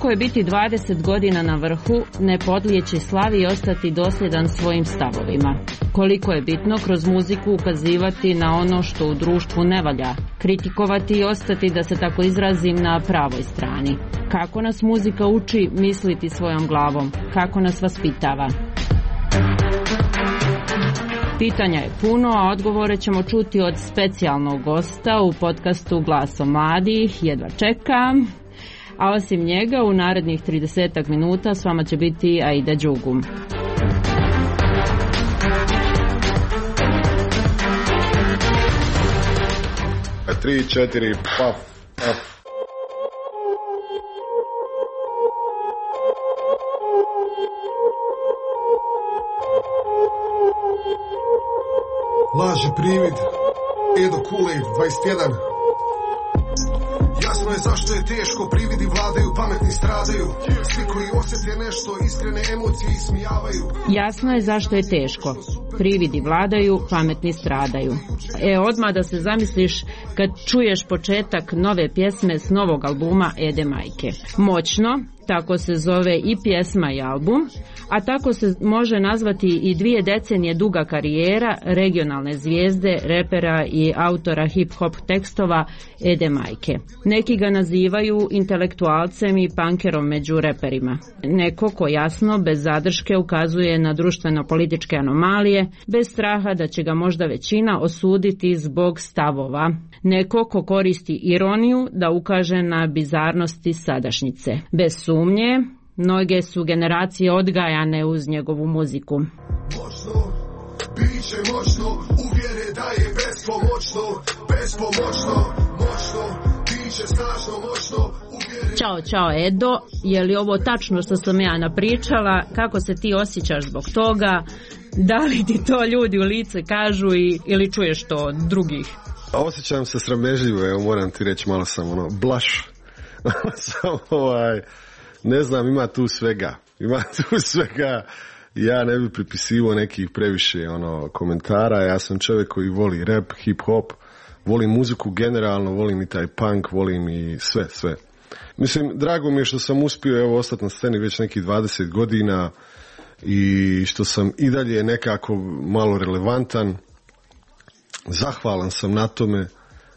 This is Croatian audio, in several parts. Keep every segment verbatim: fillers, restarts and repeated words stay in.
Koliko je biti dvadeset godina na vrhu, ne podlijeći slavi i ostati dosljedan svojim stavovima? Koliko je bitno kroz muziku ukazivati na ono što u društvu ne valja, kritikovati i ostati, da se tako izrazim, na pravoj strani? Kako nas muzika uči misliti svojom glavom? Kako nas vaspitava? Pitanja je puno, a odgovore ćemo čuti od specijalnog gosta u podcastu Glasom mladih. Jedva čekam. A osim njega, u narednih tridesetak minuta s vama će biti Aida Đugum. Tri, četiri, paf, paf. Laži privid, Edo Kulej, dvadeset jedan. Jasno je zašto je teško, prividi vladaju, pametni stradaju. Svi koji osjete nešto, iskrene emocije ismijavaju. Jasno je zašto je teško, prividi vladaju, pametni stradaju. E, odmah da se zamisliš kad čuješ početak nove pjesme s novog albuma Ede Majke. Moćno, tako se zove i pjesma i album, a tako se može nazvati i dvije decenije duga karijera regionalne zvijezde, repera i autora hip-hop tekstova Ede Majke. Neki ga nazivaju intelektualcem i punkerom među reperima. Neko ko jasno, bez zadrške, ukazuje na društveno-političke anomalije, bez straha da će ga možda većina osuditi zbog stavova. Neko ko koristi ironiju da ukaže na bizarnosti sadašnjice. Bez sumnje, mnoge su generacije odgajane uz njegovu muziku. Moćno, biće moćno, uvjere da je bespomoćno, bespomoćno, moćno, biće snažno, moćno, uvjere... Ćao, čao Edo, je li ovo tačno što sam ja napričala? Kako se ti osjećaš zbog toga? Da li ti to ljudi u lice kažu i, ili čuješ to od drugih? Osjećam se sramežljivo, evo moram ti reći, malo sam ono, blaš. Samo ovaj, ne znam, ima tu svega. Ima tu svega. Ja ne bi pripisivao nekih previše ono komentara. Ja sam čovjek koji voli rap, hip hop, volim muziku generalno, volim i taj punk, volim i sve, sve. Mislim, drago mi je što sam uspio evo ostati na sceni već nekih dvadeset godina i što sam i dalje nekako malo relevantan. Zahvalan sam na tome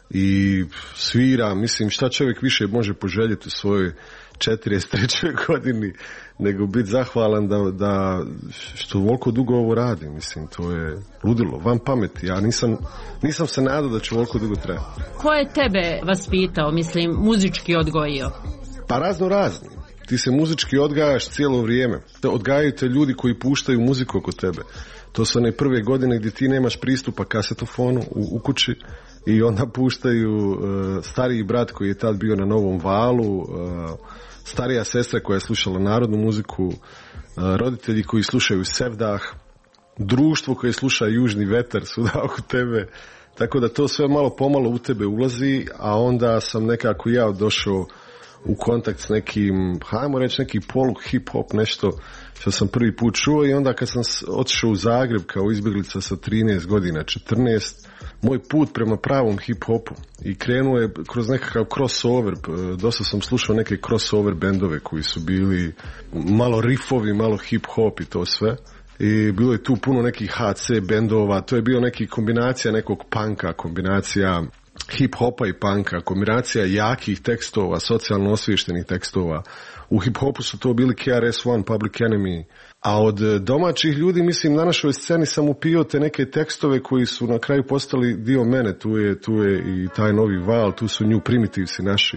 i sviram, mislim, šta čovjek više može poželjeti u svojoj četrdeset trećoj godini nego biti zahvalan da, da što ovoliko dugo ovo radi. Mislim, to je ludilo, van pameti. Ja nisam, nisam se nadao da će ovoliko dugo trajati. Ko je tebe vaspitao, mislim, muzički odgojio? Pa razno razni. Ti se muzički odgajaš cijelo vrijeme. Odgajaju te ljudi koji puštaju muziku oko tebe. To su one prve godine gdje ti nemaš pristupa kasetofonu u, u kući i onda puštaju uh, stariji brat koji je tad bio na Novom valu, uh, starija sestra koja je slušala narodnu muziku, uh, roditelji koji slušaju Sevdah, društvo koje sluša Južni vetar svuda oko tebe. Tako da to sve malo pomalo u tebe ulazi, a onda sam nekako ja došao u kontakt s nekim, hajmo reći neki poluk hip-hop, nešto što sam prvi put čuo i onda kad sam otišao u Zagreb kao izbjeglica sa trinaest godina, četrnaest, moj put prema pravom hip-hopu i krenuo je kroz nekakav crossover, dosta sam slušao neke crossover bendove koji su bili malo riffovi, malo hip-hop i to sve. I bilo je tu puno nekih ha ce bendova, to je bio neki kombinacija nekog punka, kombinacija hip-hopa i punka, kombinacija jakih tekstova, socijalno osviještenih tekstova. U hip-hopu su to bili K R S One, Public Enemy. A od domaćih ljudi, mislim, na našoj sceni sam upio te neke tekstove koji su na kraju postali dio mene. Tu je, tu je i taj novi val, tu su New Primitivsi naši,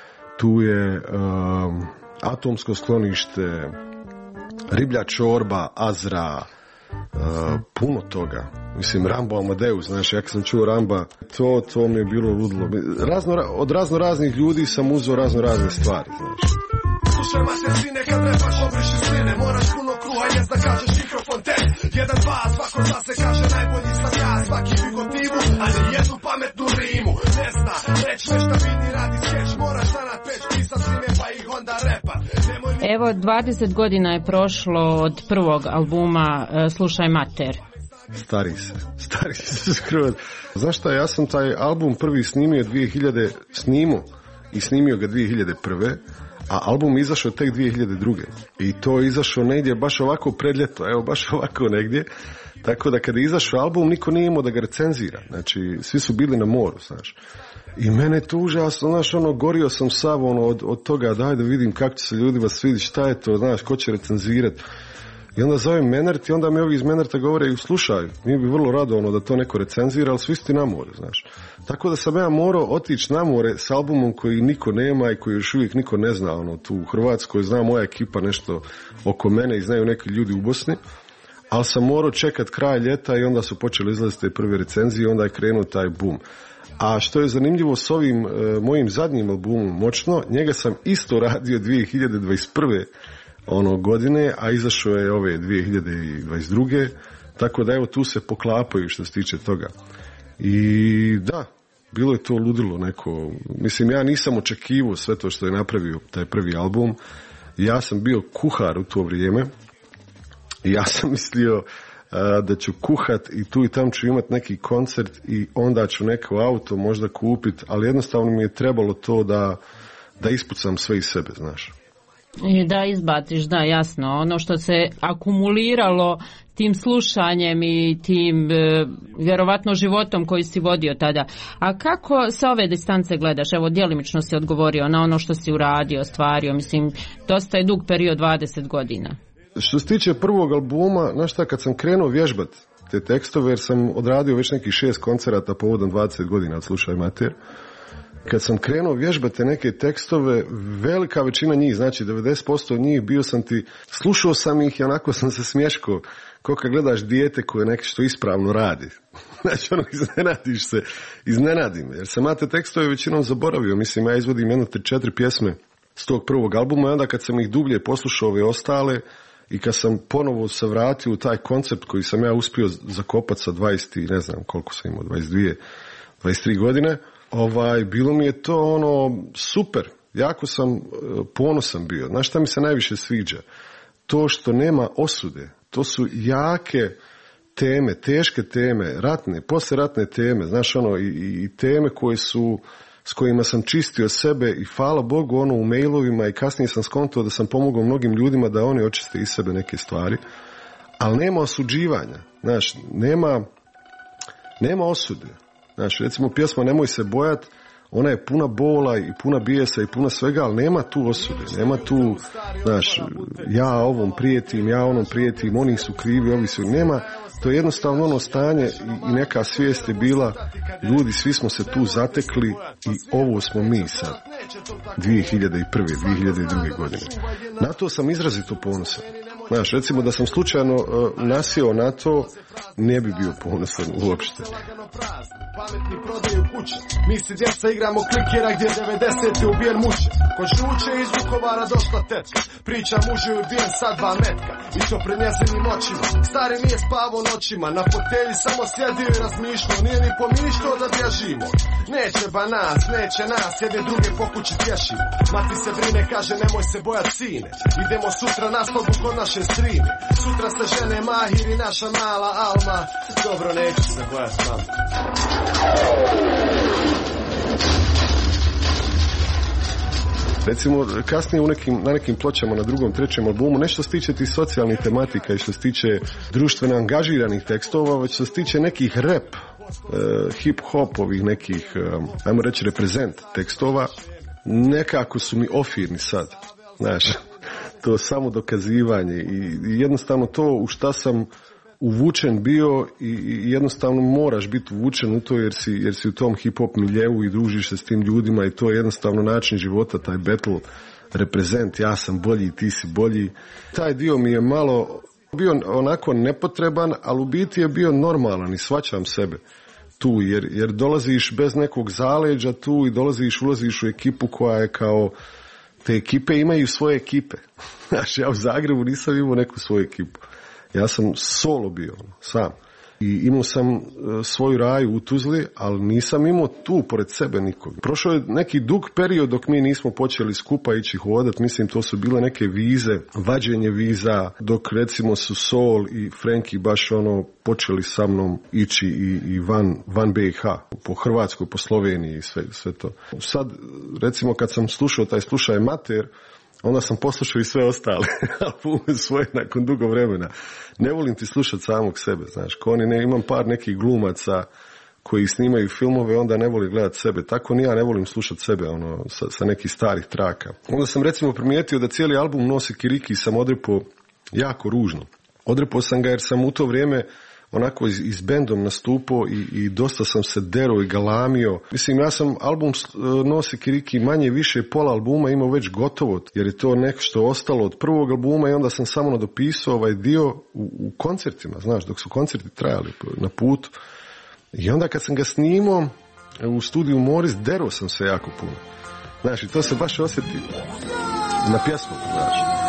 tu je um, Atomsko sklonište, Riblja čorba, Azra, uh, puno toga. Mislim, Rambo Amadeus, znaš, ja kad sam čuo Ramba, to, to mi je bilo ludilo. Razno, od razno raznih ljudi sam uzeo razno razne stvari, znaš. Slušaj mase sine, kad repaš obriši sline, moraš puno kruha jest da kažeš mikrofon te. Jedan, dva, svako zna se kaže najbolji sam ja, svaki vigotivu, ali jednu pametnu rimu. Ne zna, reći nešto vidi, radi skeć, moraš zanat peć, pisat rime pa ih onda repat. Nemoj... Evo, dvadeset godina je prošlo od prvog albuma uh, Slušaj mater. Stari se, stari se skroz. Znaš šta, ja sam taj album prvi snimio dvije hiljade, snimio i snimio ga dvije hiljade prve. a album izašao tek dvije hiljade druge. I to je izašao negdje baš ovako pred ljeto, evo baš ovako negdje. Tako da kada je izašao album, niko nije imao da ga recenzira. Znači, svi su bili na moru, znaš. I mene je to užasno, znaš, ono, gorio sam sav, ono, od, od toga, daj da vidim kako će se ljudima svidjeti, šta je to, znaš, ko će recenzirati. I onda zovem Menert i onda mi ovi iz Menerta govore, slušaj, mi bi vrlo rado ono da to neko recenzira, ali svi ste na more, znaš. Tako da sam ja morao otići na more s albumom koji niko nema i koji još uvijek niko ne zna, ono, tu u Hrvatskoj zna moja ekipa nešto oko mene i znaju neki ljudi u Bosni, ali sam morao čekat kraj ljeta i onda su počeli izlaziti te prve recenzije i onda je krenuo taj boom. A što je zanimljivo s ovim e, mojim zadnjim albumom Moćno, njega sam isto radio dvije hiljade dvadeset prve ono godine, a izašao je ove dvije hiljade dvadeset druge tako da evo tu se poklapaju što se tiče toga. I da, bilo je to ludilo neko, mislim ja nisam očekivao sve to što je napravio taj prvi album, ja sam bio kuhar u to vrijeme i ja sam mislio a, da ću kuhat i tu i tam ću imati neki koncert i onda ću neko auto možda kupiti, ali jednostavno mi je trebalo to da, da ispucam sve iz sebe, znaš. I da izbaciš, da, jasno, ono što se akumuliralo tim slušanjem i tim e, vjerovatno životom koji si vodio tada. A kako sa ove distance gledaš? Evo, djelimično si odgovorio na ono što si uradio, ostvario, mislim, dosta je dug period, dvadeset godina. Što se tiče prvog albuma, znaš šta, kad sam krenuo vježbat te tekstove, jer sam odradio već nekih šest koncerata povodom dvadeset godina od Slušaj Mater, kad sam krenuo vježbati neke tekstove, velika većina njih, znači devedeset posto njih, bio sam ti, slušao sam ih i onako sam se smješkao, kao kad gledaš dijete koje nešto što ispravno radi. Znači ono, iznenadiš se, iznenadim, jer sam ja te tekstove većinom zaboravio, mislim ja izvodim jedno te četiri pjesme s tog prvog albuma i onda kad sam ih dublje poslušao ove ostale i kad sam ponovo se vratio u taj koncept koji sam ja uspio zakopati sa dvadeset, ne znam koliko sam imao, dvadeset dvije, dvadeset tri godine, Ovaj, bilo mi je to ono super, jako sam ponosan bio. Znaš šta mi se najviše sviđa? To što nema osude, to su jake teme, teške teme, ratne, poslijeratne teme, znaš ono, i, i teme koje su, s kojima sam čistio sebe i hvala Bogu ono u mailovima i kasnije sam skontao da sam pomogao mnogim ljudima da oni očiste iz sebe neke stvari, ali nema osuđivanja, znaš, nema, nema osude. Znaš, recimo pjesma Nemoj se bojat, ona je puna bola i puna bijesa i puna svega, ali nema tu osude, nema tu, znaš, ja ovom prijetim, ja onom prijetim, oni su krivi, ovi su, nema, to je jednostavno ono stanje i, i neka svijest je bila, ljudi, svi smo se tu zatekli i ovo smo mi sad, dvije hiljade prve, dvije hiljade druge godine. Na to sam izrazito ponosan. Znaš, recimo da sam slučajno uh, nasjeo na to, ne bi bio ponosan uopšte. Pametni prodaju kuće, mi si djeca igramo klikera gdje devedesete ubijen muče. Ko žuče iz Vukovara došla tetka, priča mužu je ubijen sa dva metka, i to pred njezinim očima. Stari nije spavao noćima, na fotelji samo sjedio i razmišljao, nije ni pomišljao da bježimo. Neće ba nas, neće nas, jedne druge po kući tješimo. Mati se brine, kaže nemoj se bojat sine, idemo sutra na slobu kod naše strine. Sutra se žene Mahir i naša mala Alma, dobro neću se bojat s vama. Recimo, kasnije u nekim, na nekim pločama na drugom, trećem albumu, nešto se tiče tih socijalnih tematika i što se tiče društveno angažiranih tekstova, već što se tiče nekih rap, uh, hip-hopovih nekih, uh, ajmo reći, reprezent tekstova, nekako su mi ofirni sad, znaš, to samo dokazivanje i, i jednostavno to u šta sam uvučen bio i, i jednostavno moraš biti uvučen u to jer si, jer si u tom hip-hop miljeu i družiš se s tim ljudima i to je jednostavno način života, taj battle reprezent, ja sam bolji, ti si bolji. Taj dio mi je malo bio onako nepotreban, ali u biti je bio normalan i shvaćam sebe tu, jer, jer dolaziš bez nekog zaleđa tu i dolaziš, ulaziš u ekipu koja je kao, te ekipe imaju svoje ekipe. Znaš, ja u Zagrebu nisam imao neku svoju ekipu. Ja sam solo bio, sam. I imao sam uh, svoju raju u Tuzli, ali nisam imao tu pored sebe nikog. Prošao je neki dug period dok mi nismo počeli skupa ići hodat, mislim to su bile neke vize, vađenje viza, dok recimo su Sol i Frenki baš ono počeli sa mnom ići i, i van, van B i H, po Hrvatskoj, po Sloveniji i sve, sve to. Sad, recimo kad sam slušao taj Slušaj Mater, onda sam poslušao i sve ostale albume svoje nakon dugo vremena. Ne volim ti slušati samog sebe, znaš, ko oni ne, imam par nekih glumaca koji snimaju filmove, onda ne voli gledati sebe. Tako ni ja ne volim slušati sebe, ono, sa, sa nekih starih traka. Onda sam recimo primijetio da cijeli album nosi kiriki i sam odrepao jako ružno. Odrepao sam ga jer sam u to vrijeme onako iz, iz bendom nastupao i, i dosta sam se derao i galamio. Mislim, ja sam album nosi kiriki manje više pola albuma imao već gotovo, jer je to nešto ostalo od prvog albuma i onda sam samo nadopisao ovaj dio u, u koncertima, znaš, dok su koncerti trajali na putu. I onda kad sam ga snimao u studiju Moris, derao sam se jako puno. Znaš, i to se baš osjeti na pjesmu, znaš.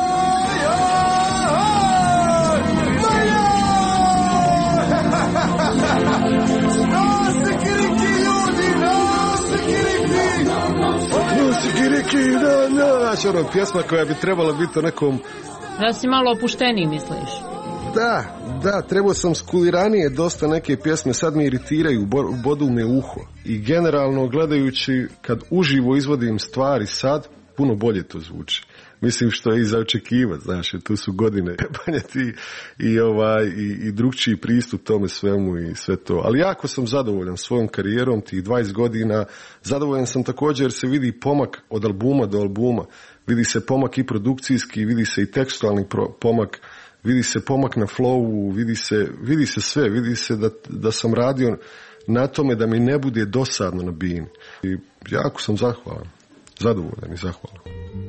Nosi kiriki, da, da, znaš, ono, pjesma koja bi trebala biti o nekom... Da si malo opušteniji, misliš? Da, da, trebao sam skuliranije dosta neke pjesme, sad mi iritiraju, bodu me uho. I generalno gledajući, kad uživo izvodim stvari sad, puno bolje to zvuči. Mislim što je i za očekivati, znaš, tu su godine banjeti i, ovaj, i, i drugčiji pristup tome svemu i sve to. Ali jako sam zadovoljan svojom karijerom, tih dvadeset godina. Zadovoljan sam također jer se vidi pomak od albuma do albuma. Vidi se pomak i produkcijski, vidi se i tekstualni pomak, vidi se pomak na flowu, vidi se, vidi se sve, vidi se da, da sam radio na tome da mi ne bude dosadno na bini. I jako sam zahvalan, zadovoljan i zahvalan.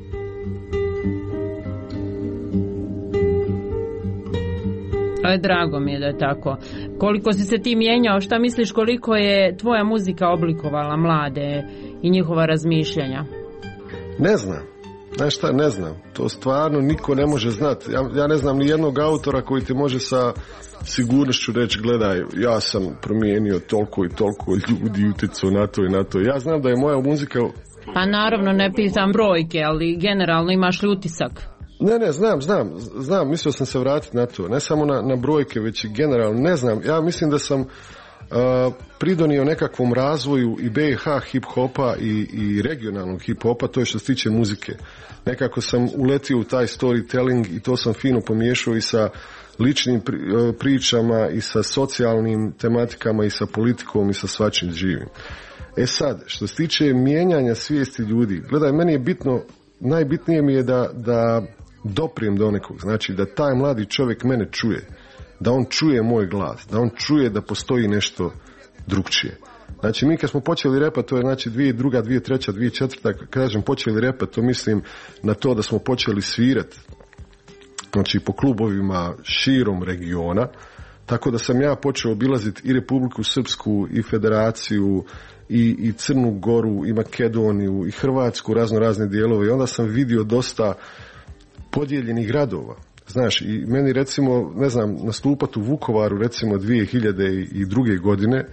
Ale drago mi je da je tako. Koliko si se ti mijenjao, šta misliš koliko je tvoja muzika oblikovala mlade i njihova razmišljanja? Ne znam. Znaš šta, ne znam. To stvarno niko ne može znati. Ja, ja ne znam ni jednog autora koji ti može sa sigurnošću reći, gledaj, ja sam promijenio toliko i toliko ljudi, utjecao na to i na to. Ja znam da je moja muzika... Pa naravno ne pitam brojke, ali generalno imaš li utisak? Ne, ne, znam, znam, znam, mislio sam se vratiti na to, ne samo na, na brojke, već i generalno, ne znam, ja mislim da sam uh, pridonio nekakvom razvoju i B i H hip-hopa i, i regionalnog hip-hopa, to je što se tiče muzike. Nekako sam uletio u taj storytelling i to sam fino pomiješao i sa ličnim pri, uh, pričama i sa socijalnim tematikama i sa politikom i sa svačim živim. E sad, što se tiče mijenjanja svijesti ljudi, gledaj, meni je bitno, najbitnije mi je da, da doprijem do nekog, znači da taj mladi čovjek mene čuje, da on čuje moj glas, da on čuje da postoji nešto drugčije. Znači mi kad smo počeli repat, to je znači dvije druga, dvije treća, dvije četvrta, kad kažem počeli repat, to mislim na to da smo počeli svirat, znači po klubovima širom regiona, tako da sam ja počeo obilaziti i Republiku Srpsku i Federaciju i, i Crnu Goru i Makedoniju i Hrvatsku, razno razne dijelove i onda sam vidio dosta podijeljenih gradova. Znaš, i meni recimo, ne znam, nastupati u Vukovaru recimo dvije hiljade druge godine,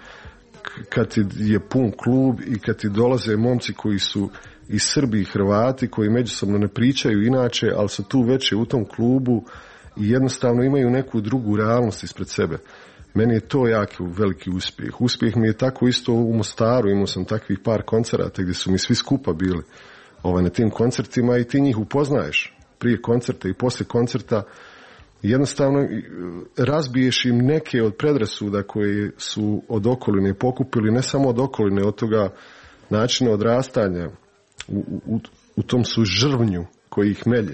kad ti je pun klub i kad ti dolaze momci koji su i Srbi i Hrvati, koji međusobno ne pričaju inače, ali su tu već u tom klubu i jednostavno imaju neku drugu realnost ispred sebe. Meni je to jako veliki uspjeh. Uspjeh mi je tako isto u Mostaru, imao sam takvih par koncerata gdje su mi svi skupa bili ovaj, na tim koncertima i ti njih upoznaješ prije koncerta i poslije koncerta. Jednostavno razbiješ im neke od predrasuda koje su od okoline pokupili, ne samo od okoline, od toga načina odrastanja u, u, u tom su žrvnju koji ih melje.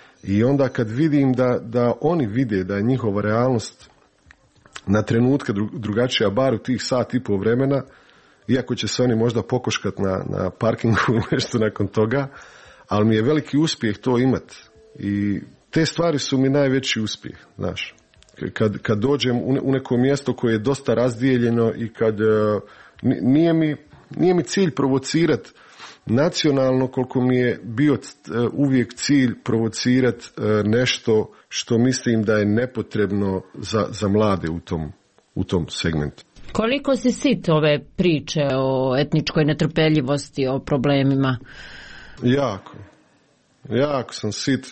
I onda kad vidim da, da oni vide da je njihova realnost na trenutke drugačija, bar u tih sat i pol vremena, iako će se oni možda pokoškat na, na parkingu ili nešto nakon toga, ali mi je veliki uspjeh to imati. I te stvari su mi najveći uspjeh, znaš. Kad, kad dođem u neko mjesto koje je dosta razdijeljeno i kad uh, nije, mi, nije mi cilj provocirati nacionalno koliko mi je bio uh, uvijek cilj provocirati uh, nešto što mislim da je nepotrebno za, za mlade u tom, u tom segmentu. Koliko si sit ove priče o etničkoj netrpeljivosti, o problemima? Jako. Jako sam sit.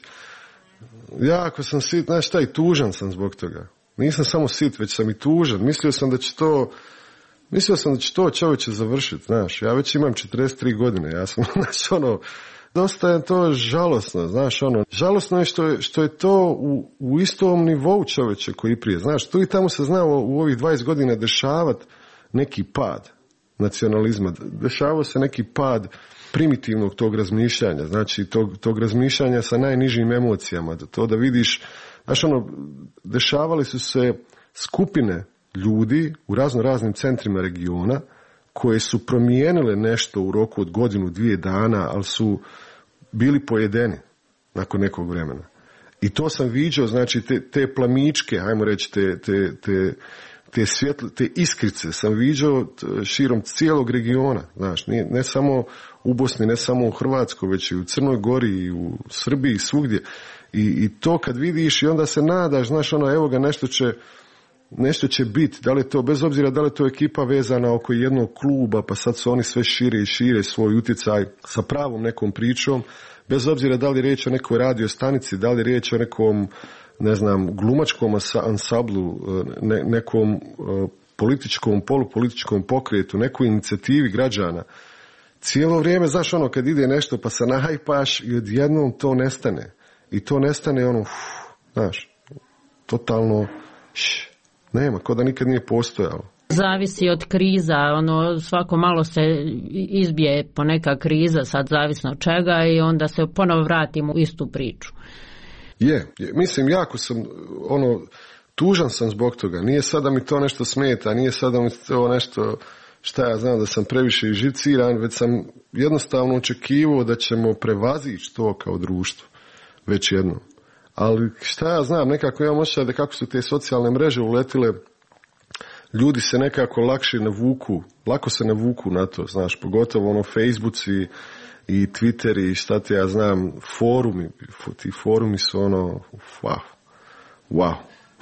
Jako sam sit, znaš šta, i tužan sam zbog toga. Nisam samo sit, već sam i tužan. Mislio sam da će to, mislio sam da će to čovječe završiti, znaš. Ja već imam četrdeset tri godine, ja sam, znaš, ono, dosta je to žalosno, znaš, ono, žalosno je što je, što je to u, u istom nivou čoveče koji prije, znaš, tu i tamo se znao u ovih dvadeset godina dešavati neki pad nacionalizma, dešavao se neki pad primitivnog tog razmišljanja, znači tog, tog razmišljanja sa najnižim emocijama, to da vidiš, znaš, ono, dešavali su se skupine ljudi u razno raznim centrima regiona koje su promijenile nešto u roku od godinu, dvije dana, ali su bili pojedeni nakon nekog vremena. I to sam viđao, znači te, te plamičke, hajmo reći, te, te, te, te, svjetle, te iskrice sam viđao širom cijelog regiona, znaš, ne, ne samo u Bosni, ne samo u Hrvatskoj, već i u Crnoj Gori, i u Srbiji, svugdje. I, i to kad vidiš i onda se nadaš, znaš, ono, evo ga, nešto će nešto će biti, da li je to, bez obzira da li je to ekipa vezana oko jednog kluba, pa sad su oni sve šire i šire svoj utjecaj sa pravom nekom pričom, bez obzira da li je riječ o nekoj radio stanici, da li je riječ o nekom, ne znam, glumačkom ansamblu, ne, nekom političkom, polupolitičkom pokretu, nekoj inicijativi građana. Cijelo vrijeme, znaš, ono, kad ide nešto pa se nahajpaš i odjednom to nestane. I to nestane, ono, uf, znaš, totalno, š, nema, ko da nikad nije postojalo. Zavisi od kriza, ono, svako malo se izbije po neka kriza, sad zavisno od čega, i onda se ponovo vratimo u istu priču. Je, je, mislim, jako sam, ono, tužan sam zbog toga, nije sada mi to nešto smeta, nije sada mi to nešto, šta ja znam, da sam previše živciran, već sam jednostavno očekivao da ćemo prevazići to kao društvo, već jednom. Ali šta ja znam, nekako imam osjećaj da kako su te socijalne mreže uletile, ljudi se nekako lakše navuku, lako se navuku na to, znaš, pogotovo ono Facebooci i Twitteri i šta te ja znam, forumi, ti forumi su ono, wow, wow.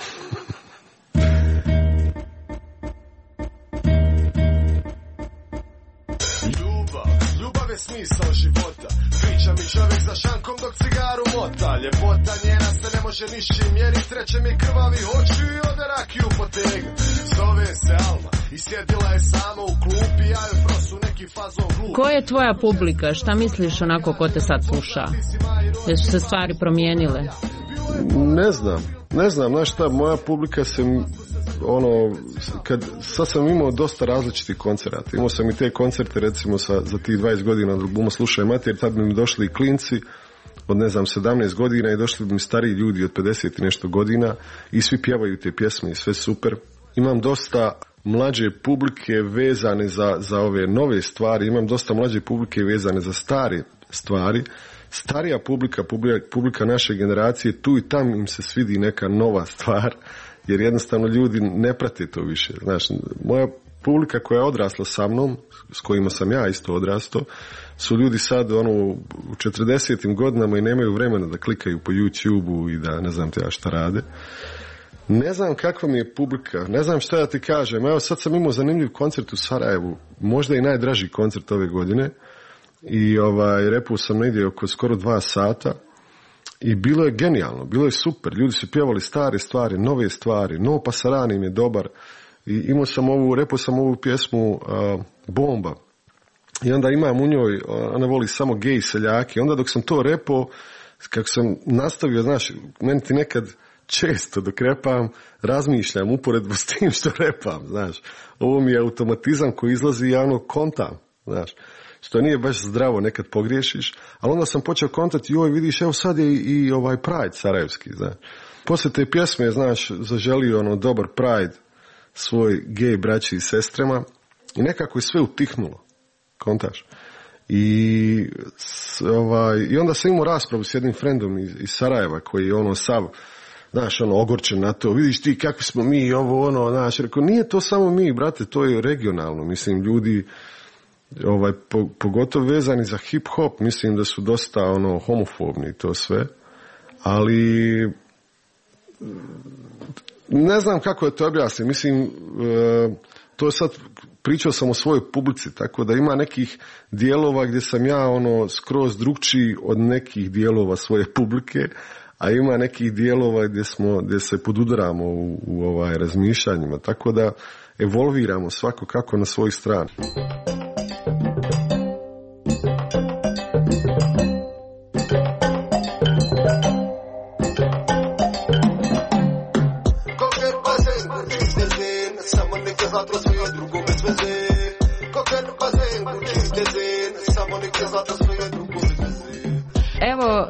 Ljubav, ljubav je smisao života. Priča mi čovjek za šankom dok cigaru mota. Ljepota njena se ne može nišćim mjerit. Treće mi krvavi oči i ode rakiju potegnu. Zove se Alma i sjedila je sama u klupi. Ja joj prosu neki fazon glup. Ko je tvoja publika? Šta misliš onako ko te sad sluša? Jesu se stvari promijenile? Ne znam, ne znam, znaš šta, moja publika se, ono, kad, sad sam imao dosta različitih koncerata, imao sam i te koncerte, recimo, sa, za tih dvadeset godina od albuma Slušaj Mater, tad bi mi došli i klinci od, ne znam, sedamnaest godina i došli bi mi stariji ljudi od pedeset i nešto godina i svi pjevaju te pjesme i sve super. Imam dosta mlađe publike vezane za, za ove nove stvari, imam dosta mlađe publike vezane za stare stvari. Starija publika, publika, publika naše generacije, tu i tam im se svidi neka nova stvar, jer jednostavno ljudi ne prate to više. Znaš, moja publika koja je odrasla sa mnom, s kojima sam ja isto odrastao, su ljudi sad ono, u četrdesetim godinama i nemaju vremena da klikaju po YouTubeu i da ne znam te ja šta rade. Ne znam kakva mi je publika, ne znam šta ja ti kažem. Evo sad sam imao zanimljiv koncert u Sarajevu, možda i najdraži koncert ove godine. I ovaj, repao sam negdje oko skoro dva sata i bilo je genijalno, bilo je super, ljudi su pjevali stare stvari, nove stvari, No Pasaran im je dobar i imao sam ovu, repao sam ovu pjesmu uh, Bomba i onda imam u njoj, ona voli samo gej seljake, onda dok sam to repao, kako sam nastavio, znaš, meni ti nekad često dok repam razmišljam uporedbu s tim što repam, znaš, ovo mi je automatizam koji izlazi i ja ono kontam, znaš, što nije baš zdravo, nekad pogriješiš, ali onda sam počeo kontati, joj vidiš, evo sad je i, i ovaj Pride sarajevski, znaš. Poslije te pjesme, znaš, zaželio ono dobar Pride svoj gej braći i sestrama i nekako je sve utihnulo, kontaš. I, ovaj, i onda sam imao raspravu s jednim frendom iz, iz Sarajeva koji je ono sav, znaš, ono, ogorčen na to, vidiš ti kakvi smo mi, ovo, ono, znaš, rekao, nije to samo mi, brate, to je regionalno, mislim, ljudi, ovaj, po, pogotovo vezani za hip-hop, mislim da su dosta, ono, homofobni to sve, ali ne znam kako je to objasniti, mislim, to sad pričao sam o svojoj publici, tako da ima nekih dijelova gdje sam ja, ono, skroz drugčiji od nekih dijelova svoje publike, a ima nekih dijelova gdje smo, gdje se podudaramo u, u ovaj razmišljanjima, tako da evolviramo svako kako na svojoj strani.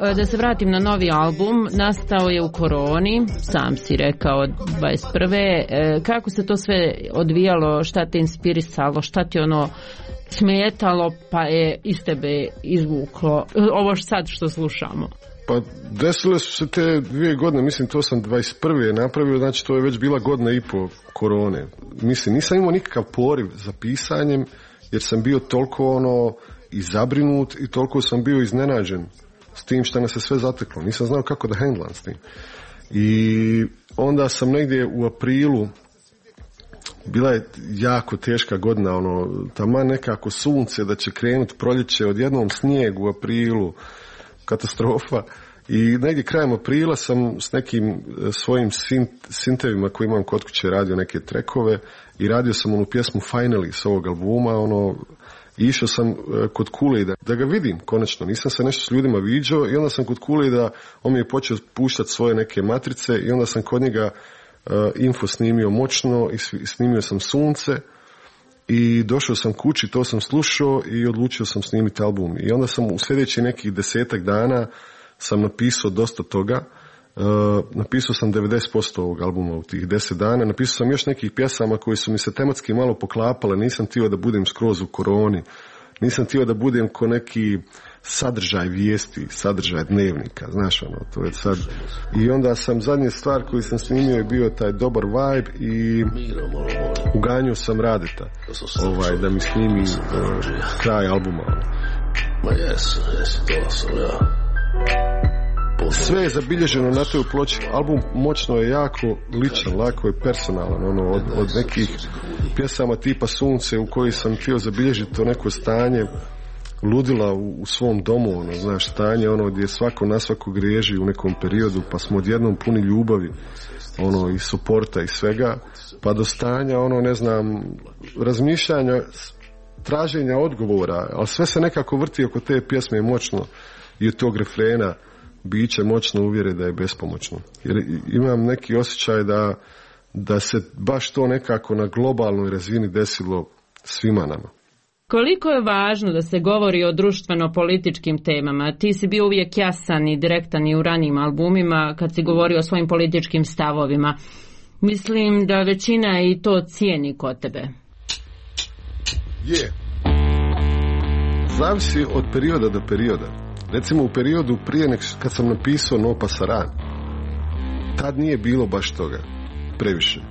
da se vratim na novi album, nastao je u koroni, sam si rekao dvadeset prve. Kako se to sve odvijalo, šta te inspirisalo, šta ti ono smetalo pa je iz tebe izvuklo ovo sad što slušamo? Pa desile su se te dvije godine, mislim to sam dvadeset prve napravio, znači to je već bila godina i po korone. Mislim, nisam imao nikakav poriv za pisanjem, jer sam bio toliko ono i zabrinut i toliko sam bio iznenađen s tim što nas se sve zateklo. Nisam znao kako da handlam s tim. I onda sam negdje u aprilu, bila je jako teška godina, ono, taman nekako sunce da će krenuti proljeće, odjednom snijeg u aprilu, katastrofa. I negdje krajem aprila sam s nekim svojim sint, sintevima koji imam kod kuće radio neke trekove i radio sam onu pjesmu Finally s ovog albuma, ono, i išao sam kod Kulejda da ga vidim konačno, nisam se nešto s ljudima viđao i onda sam kod Kulejda, on mi je počeo puštati svoje neke matrice i onda sam kod njega uh, info snimio Moćno i snimio sam Sunce i došao sam kući, to sam slušao i odlučio sam snimiti album. I onda sam u sljedećih nekih desetak dana sam napisao dosta toga. Uh, napisao sam devedeset posto ovog albuma u tih deset dana. Napisao sam još nekih pjesama koji su mi se tematski malo poklapale. Nisam htio da budem skroz u koroni. Nisam htio da budem ko neki sadržaj vijesti, sadržaj dnevnika. Znaš ono, to je sad. I onda sam, zadnja stvar koju sam snimio je bio taj dobar vibe i uganjao sam Radeta ovaj, da mi snimi uh, kraj albuma. Sve je zabilježeno na toj ploči. Album Moćno je jako ličan, lako je personalan, ono, od, od nekih pjesama tipa Sunce u kojoj sam htio zabilježiti to neko stanje ludila u, u svom domu, ono, znaš, stanje ono gdje svako na svako griježi u nekom periodu, pa smo odjednom puni ljubavi, ono, i suporta i svega, pa do stanja, ono, ne znam, razmišljanja, traženja odgovora, ali sve se nekako vrti oko te pjesme Moćno i od tog refrena biće moćno uvjere da je bespomoćno. Jer imam neki osjećaj da, da se baš to nekako na globalnoj razini desilo svima nama. Koliko je važno da se govori o društveno-političkim temama? Ti si bio uvijek jasan i direktan i u ranijim albumima kad si govorio o svojim političkim stavovima. Mislim da većina i to cijeni kod tebe. Je. Zavisi od perioda do perioda. Recimo u periodu prije nek kad sam napisao No Pasaran, tad nije bilo baš toga previše.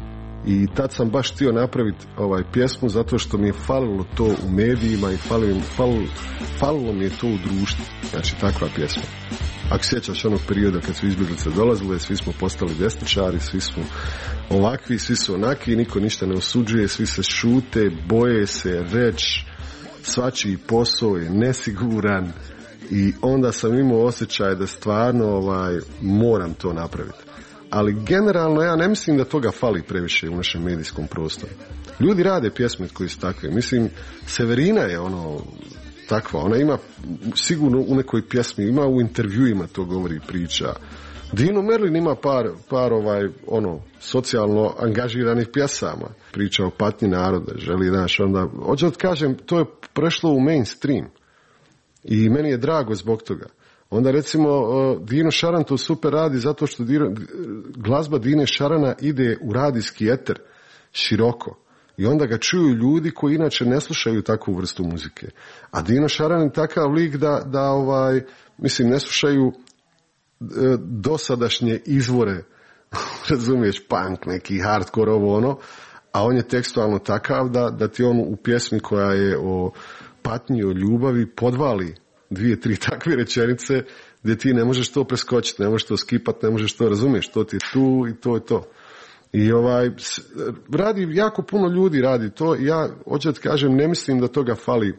I tad sam baš htio napraviti ovaj pjesmu zato što mi je falilo to u medijima i falilo, falilo, falilo mi je to u društvu. Znači takva pjesma. Ako sjećaš onog perioda kad su izbjeglice dolazile, svi smo postali desničari, svi smo ovakvi, svi su onakvi, niko ništa ne osuđuje, svi se šute, boje se reći, svačiji posao je nesiguran. I onda sam imao osjećaj da stvarno ovaj, moram to napraviti. Ali generalno ja ne mislim da toga fali previše u našem medijskom prostoru. Ljudi rade pjesme koji su takve. Mislim, Severina je ono takva. Ona ima sigurno u nekoj pjesmi, ima u intervjuima to govori priča. Dino Merlin ima par, par ovaj, ono, socijalno angažiranih pjesama. Priča o patnji naroda. Želi, znaš, onda, hoću da kažem, to je prešlo u mainstream. I meni je drago zbog toga. Onda recimo Dino Šaran to super radi zato što Dino, glazba Dine Šarana ide u radijski eter široko. I onda ga čuju ljudi koji inače ne slušaju takvu vrstu muzike. A Dino Šaran je takav lik da, da ovaj, mislim, ne slušaju e, dosadašnje izvore, razumiješ, punk, neki hardcore, ovo ono, a on je tekstualno takav da, da ti on u pjesmi koja je o patnji, o ljubavi podvali dvije, tri takve rečenice gdje ti ne možeš to preskočiti, ne možeš to skipati, ne možeš to, razumiješ, to ti je tu i to je to. I ovaj, radi, jako puno ljudi radi to i ja, hoću da kažem, ne mislim da toga fali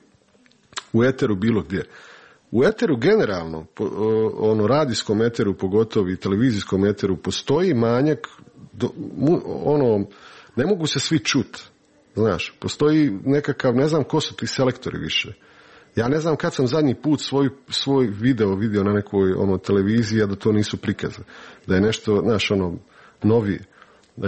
u eteru bilo gdje. U eteru generalno, ono radijskom eteru pogotovo i televizijskom eteru postoji manjak, do, ono, ne mogu se svi čuti. Znaš, postoji nekakav, ne znam ko su ti selektori više. Ja ne znam kad sam zadnji put svoj, svoj video vidio na nekoj ono, televiziji, a da to nisu prikaze. Da je nešto, znaš, ono, novije. E,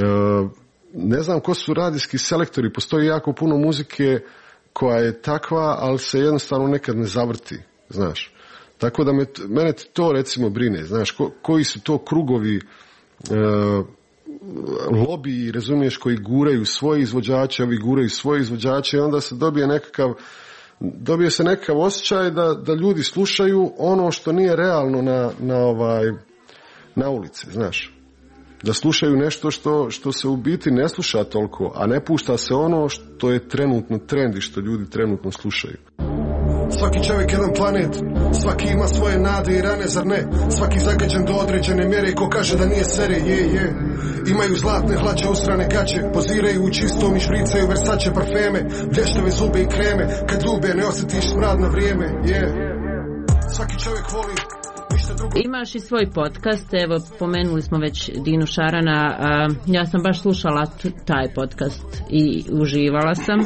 ne znam ko su radijski selektori, postoji jako puno muzike koja je takva, ali se jednostavno nekad ne zavrti, znaš. Tako da me, mene to recimo brine, znaš, ko, koji su to krugovi, e, lobiji, razumiješ, koji guraju svoje izvođače, ovi guraju svoje izvođače i onda se dobije nekakav, dobije se nekakav osjećaj da, da ljudi slušaju ono što nije realno na, na, ovaj, na ulici, znaš. Da slušaju nešto što, što se u biti ne sluša toliko, a ne pušta se ono što je trenutno trend i što ljudi trenutno slušaju. Svaki čovjek jedan planet, svaki ima svoje nade i rane, zar ne? Svaki zagađen do određene mjere, ko kaže da nije sere, je, je. Imaju zlatne hlače, ustrane gaće, poziraju u čistom i špricaju Versace parfeme, blještave zube i kreme, kad ljube ne osjetiš smrad na vrijeme, je. Svaki čovjek voli. Imaš i svoj podcast, evo pomenuli smo već Dinu Šarana, a, ja sam baš slušala t- taj podcast i uživala sam.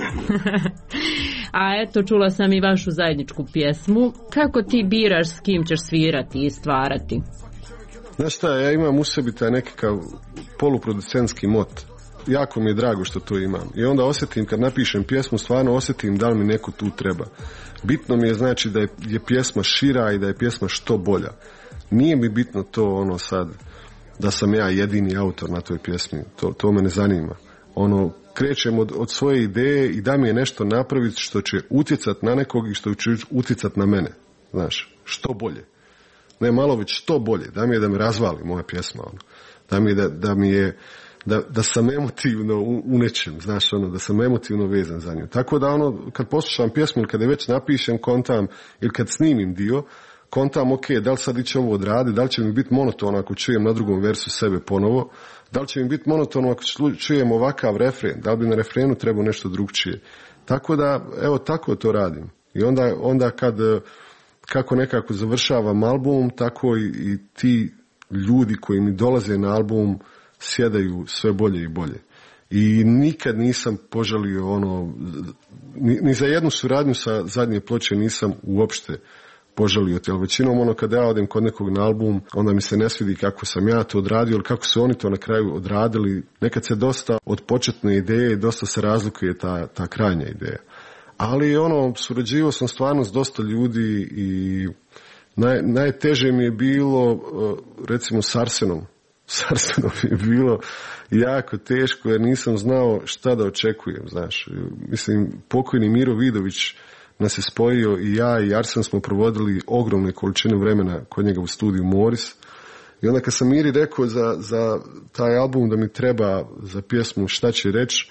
A eto, čula sam i vašu zajedničku pjesmu. Kako ti biraš s kim ćeš svirati i stvarati? Znaš šta, ja imam u sebi taj nekakav poluproducentski mot. Jako mi je drago što to imam. I onda osjetim, kad napišem pjesmu, stvarno osjetim da li mi neko tu treba. Bitno mi je znači da je, je pjesma šira i da je pjesma što bolja. Nije mi bitno to ono sad da sam ja jedini autor na toj pjesmi. To, to me ne zanima. Ono, krećem od, od svoje ideje i da mi je nešto napraviti što će utjecat na nekog i što će utjecat na mene. Znaš, što bolje. Ne malo već što bolje. Da mi je da me razvali moja pjesma. Ono. Da mi je da, da mi je Da, da sam emotivno u, u nečem, znaš, ono, da sam emotivno vezan za nju. Tako da, ono, kad poslušam pjesmu ili kad je već napišem, kontam, ili kad snimim dio, kontam, ok, da li sad iće ovo odradi, da li će mi biti monotono ako čujem na drugom versu sebe ponovo, da li će mi biti monotono ako čujem ovakav refren, da li bi na refrenu trebao nešto drugčije. Tako da, evo, tako to radim. I onda, onda kad, kako nekako završavam album, tako i, i ti ljudi koji mi dolaze na album sjedaju sve bolje i bolje. I nikad nisam požalio ono, ni, ni za jednu suradnju sa zadnje ploče nisam uopšte požalio. Ali većinom ono kada ja odem kod nekog na album, onda mi se ne svidi kako sam ja to odradio ili kako su oni to na kraju odradili. Nekad se dosta od početne ideje dosta se razlikuje ta, ta krajnja ideja. Ali ono, surađivao sam stvarno s dosta ljudi i naj, najteže mi je bilo recimo s Arsenom. S Arsenom je bilo jako teško jer nisam znao šta da očekujem, znaš. Mislim, pokojni Miro Vidović nas je spojio i ja i Arsen smo provodili ogromne količine vremena kod njega u studiju Moris. I onda kad sam Miri rekao za, za taj album da mi treba za pjesmu Šta će reći,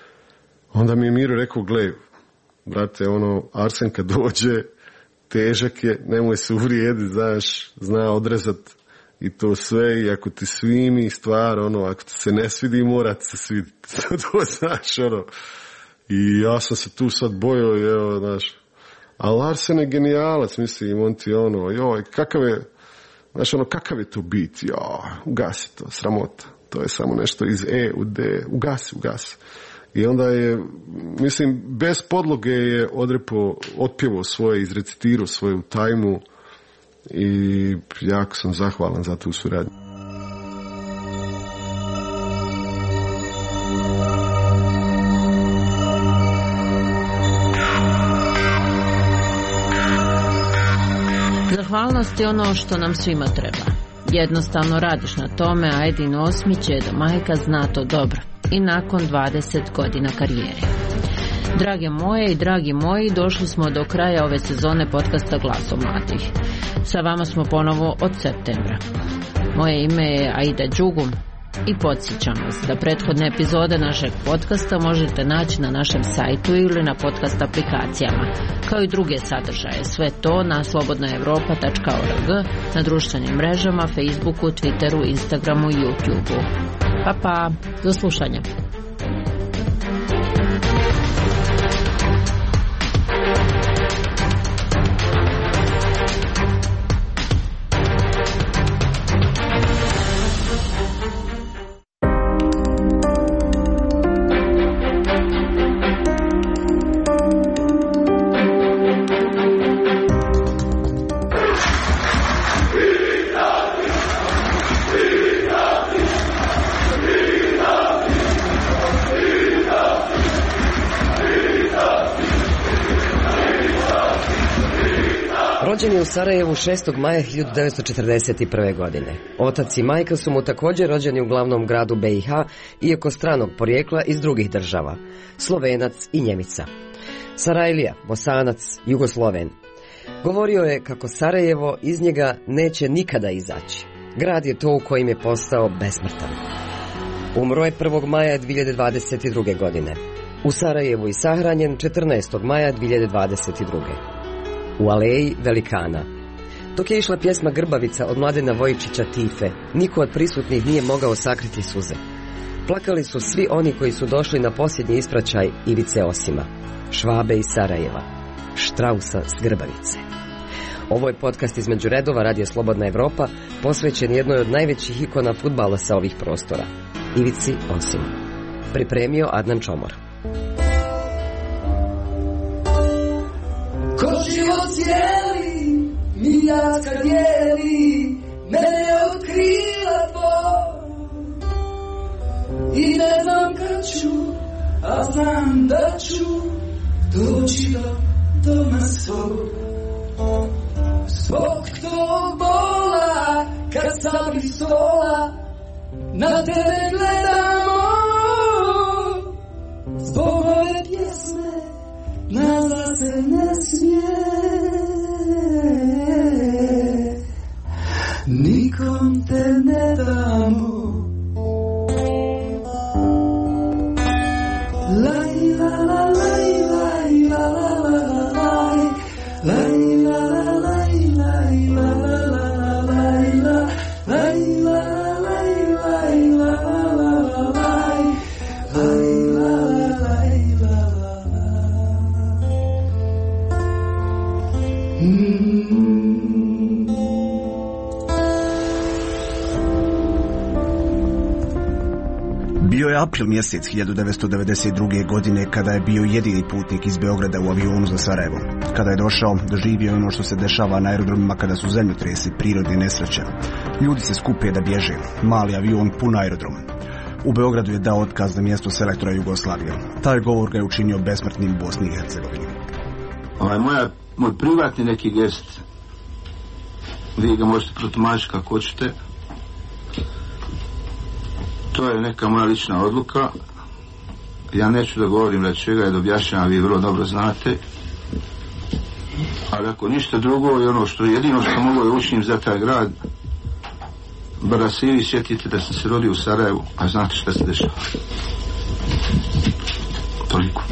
onda mi je Miro rekao, gle, brate, ono, Arsen kad dođe, težak je, nemoj se uvrijediti, znaš, zna odrezat i to sve, i ako ti svimi stvar, ono, ako ti se ne svidi, mora ti se sviditi. To znaš, ono. I ja sam se tu sad bojao, evo, znaš. Ali Arsen je genijalac, mislim, on ti ono, joj, kakav je, znaš, ono, kakav je to bit, joj, ugasi to, sramota. To je samo nešto iz E u D, ugasi, ugasi. I onda je, mislim, bez podloge je odrepo, otpjevao svoje, izrecitirao svoju tajmu i jako sam zahvalan za tu suradnju. Zahvalnost je ono što nam svima treba. Jednostavno radiš na tome, a Edin Osmić je da majka zna to dobro. I nakon dvadeset godina karijere. Drage moje i dragi moji, došli smo do kraja ove sezone podcasta Glasom mladih. Sa vama smo ponovo od septembra. Moje ime je Aida Đugum i podsjećam vas da prethodne epizode našeg podcasta možete naći na našem sajtu ili na podcast aplikacijama, kao i druge sadržaje. Sve to na slobodna europa tačka org, na društvenim mrežama, Facebooku, Twitteru, Instagramu i YouTubeu. Pa pa, do slušanja. u Sarajevu šestog maja hiljadu devetsto četrdeset prve. godine. Otac i majka su mu također rođeni u glavnom gradu B i H, iako stranog porijekla iz drugih država, Slovenac i Njemica. Sarajlija, Bosanac, Jugosloven. Govorio je kako Sarajevo iz njega neće nikada izaći. Grad je to u kojim je postao besmrtan. Umro je prvog maja dvije hiljade dvadeset druge. godine. U Sarajevu i sahranjen četrnaestog maja dvije hiljade dvadeset druge. u aleji velikana. Dok je išla pjesma Grbavica od Mladena Vojičića Tife, niko od prisutnih nije mogao sakriti suze. Plakali su svi oni koji su došli na posljednji ispraćaj Ivice Osima, Švabe iz Sarajeva, Štrausa s Grbavice. Ovo je podcast između redova Radio Slobodna Evropa, posvećen jednoj od najvećih ikona fudbala sa ovih prostora, Ivici Osimu. Pripremio Adnan Čomor. Ko život cijeli, miljaska dijeli, mene od krila tvoj. I ne znam kad ću, a znam da ću doći do doma svog. Zbog tog bola, kad sam iz stola, na tebe gledamo. Zbog ove pjesme, nazva se ne smije. Nikom te ne damo. Laj, la, la, laj, laj, la, la, la, la, laj. Laj, la, la, laj, laj, la, la, la, la, laj, la. Laj, la, laj, laj, la, la, la, la, laj. Laj, la, laj, la, la, la. Mm. Bio je april mjesec hiljadu devetsto devedeset druge. godine kada je bio jedini putnik iz Beograda u avionu za Sarajevo. Kada je došao, doživio ono što se dešava na aerodromima kada su zemljotresi, prirodne nesreće. Ljudi se skupe da bježe. Mali avion, pun aerodrom. U Beogradu je dao otkaz na mjesto selektora Jugoslavije. Taj govor ga je učinio besmrtnim u Bosni i Hercegovini. Ovaj, moja, moj privatni neki gest, vi ga možete protumačiti kako hoćete. To je neka moja lična odluka. Ja neću da govorim da čega je da objašnjam, vi vrlo dobro znate. Ali ako ništa drugo, je ono što jedino što mogu da učinim za taj grad, bar da se i vi sjetite da sam se rodio u Sarajevu, a znate šta se dešava. Toliko.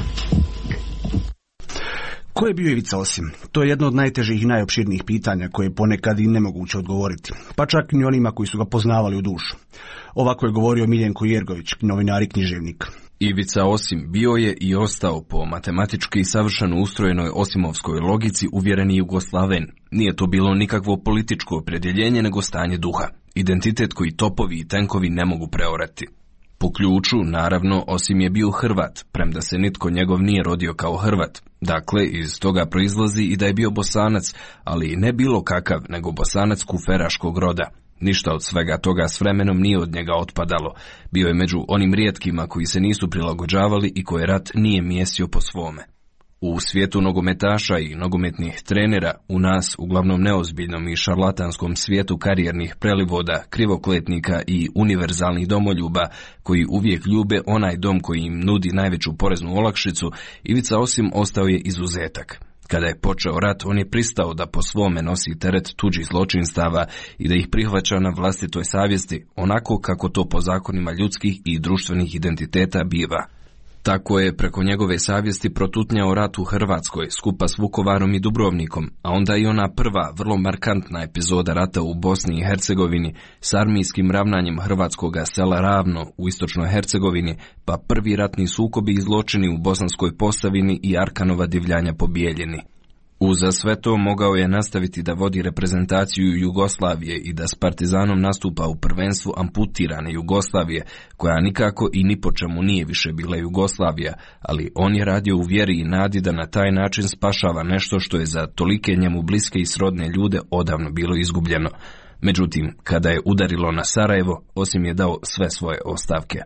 Ko je bio Ivica Osim? To je jedno od najtežih i najopširnijih pitanja koje je ponekad i nemoguće odgovoriti, pa čak i onima koji su ga poznavali u dušu. Ovako je govorio Miljenko Jergović, novinar i književnik. Ivica Osim bio je i ostao po matematički savršeno ustrojenoj osimovskoj logici uvjereni Jugoslaven. Nije to bilo nikakvo političko opredjeljenje, nego stanje duha. Identitet koji topovi i tenkovi ne mogu preorati. Po ključu, naravno, Osim je bio Hrvat, premda se nitko njegov nije rodio kao Hrvat. Dakle, iz toga proizlazi i da je bio Bosanac, ali ne bilo kakav, nego Bosanac kuferaškog roda. Ništa od svega toga s vremenom nije od njega otpadalo. Bio je među onim rijetkima koji se nisu prilagođavali i koje rat nije mijesio po svome. U svijetu nogometaša i nogometnih trenera, u nas, uglavnom neozbiljnom i šarlatanskom svijetu karijernih prelivoda, krivokletnika i univerzalnih domoljuba, koji uvijek ljube onaj dom koji im nudi najveću poreznu olakšicu, Ivica Osim ostao je izuzetak. Kada je počeo rat, on je pristao da po svome nosi teret tuđih zločinstava i da ih prihvaća na vlastitoj savjesti, onako kako to po zakonima ljudskih i društvenih identiteta biva. Tako je preko njegove savjesti protutnjao rat u Hrvatskoj skupa s Vukovarom i Dubrovnikom, a onda i ona prva, vrlo markantna epizoda rata u Bosni i Hercegovini s armijskim ravnanjem hrvatskoga sela Ravno u istočnoj Hercegovini, pa prvi ratni sukobi i zločini u Bosanskoj Posavini i Arkanova divljanja po Bijeljini. Uza sve to mogao je nastaviti da vodi reprezentaciju Jugoslavije i da s Partizanom nastupa u prvenstvu amputirane Jugoslavije, koja nikako i ni po čemu nije više bila Jugoslavija, ali on je radio u vjeri i nadi da na taj način spašava nešto što je za tolike njemu bliske i srodne ljude odavno bilo izgubljeno. Međutim, kada je udarilo na Sarajevo, Osim je dao sve svoje ostavke.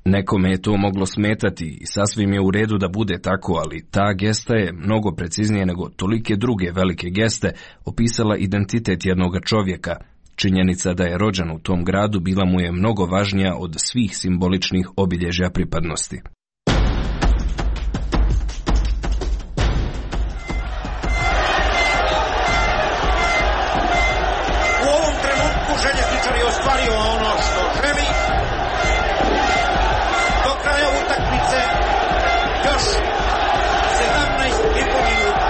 Nekome je to moglo smetati i sasvim je u redu da bude tako, ali ta gesta je mnogo preciznije nego tolike druge velike geste opisala identitet jednoga čovjeka. Činjenica da je rođen u tom gradu bila mu je mnogo važnija od svih simboličnih obilježja pripadnosti. U ovom trenutku Željezničar je ostvario ono što želi. Do kraja utakmice još sedamnaest i po minuta.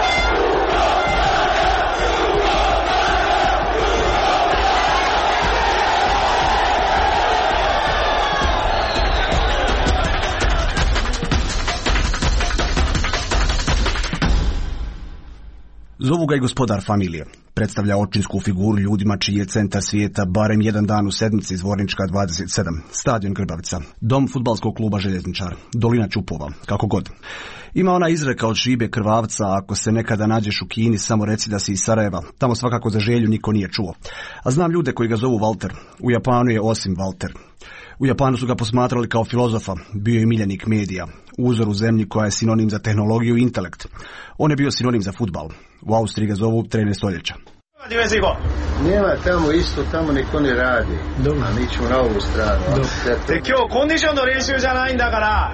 Zovu ga i gospodar familije. Predstavlja očinsku figuru ljudima čiji je centar svijeta barem jedan dan u sedmici Zvornička dvadeset sedam, stadion Grbavica, dom fudbalskog kluba Željezničar, dolina Ćupova, kako god. Ima ona izreka od šibe krvavca, ako se nekada nađeš u Kini, samo reci da si iz Sarajeva, tamo svakako za želju niko nije čuo. A znam ljude koji ga zovu Walter, u Japanu je Osim Walter. U Japanu su ga posmatrali kao filozofa, bio je miljenik medija, uzor u zemlji koja je sinonim za tehnologiju i intelekt. On je bio sinonim za fudbal. U Austriji ga zovu trener stoljeća. Nema tamo isto, tamo niko ne radi. Dobro. A mi ćemo na ovu stranu. Te kyo kondition no renshuじゃないんだから。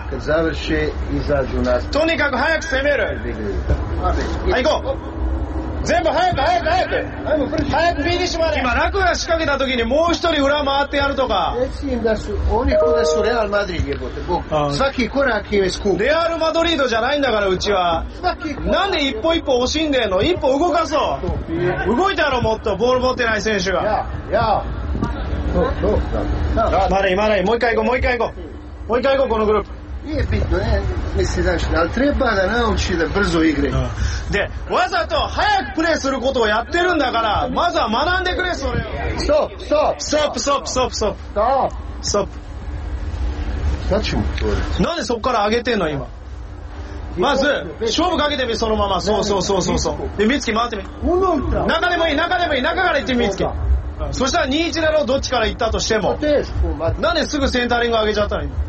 Kad završe, izađu nas. とにかく早く攻める。はい、行こう。全部早く早く早く早くフィニッシュまで。今ラクが仕掛けた時にもう一人裏回ってやるとか。 Reci im da su oni ko da su Real Madrid jebote. Bog. Svaki korak im je skup. レアルマドリードじゃないんだからうちは。なんで一歩一歩惜しんでんの？一歩動かそう。動いたろもっとボール持ってない選手が。 Ja, ja. まだいまだいもう一回行こうもう一回行こう。もう一回行こうこのグループ。 Nije bitno, ne, misli, znaš, ali treba da nauči da brzo igre. で、わざと早くプレーすることをやってるんだから、まずは学んでくれ、それを。 Stop, stop! Stop, stop, stop, stop. Stop! Stop. šta ćemo to? なんでそこから上げてんの今。まず、勝負かけてみ、そのまま。そうそうそうそうそう。で、三月回ってみ。中でもいい、中でもいい、中から行ってみ、三月。そしたらにいちだろう、どっちから行ったとしても。なんですぐセンタリング上げちゃったの今。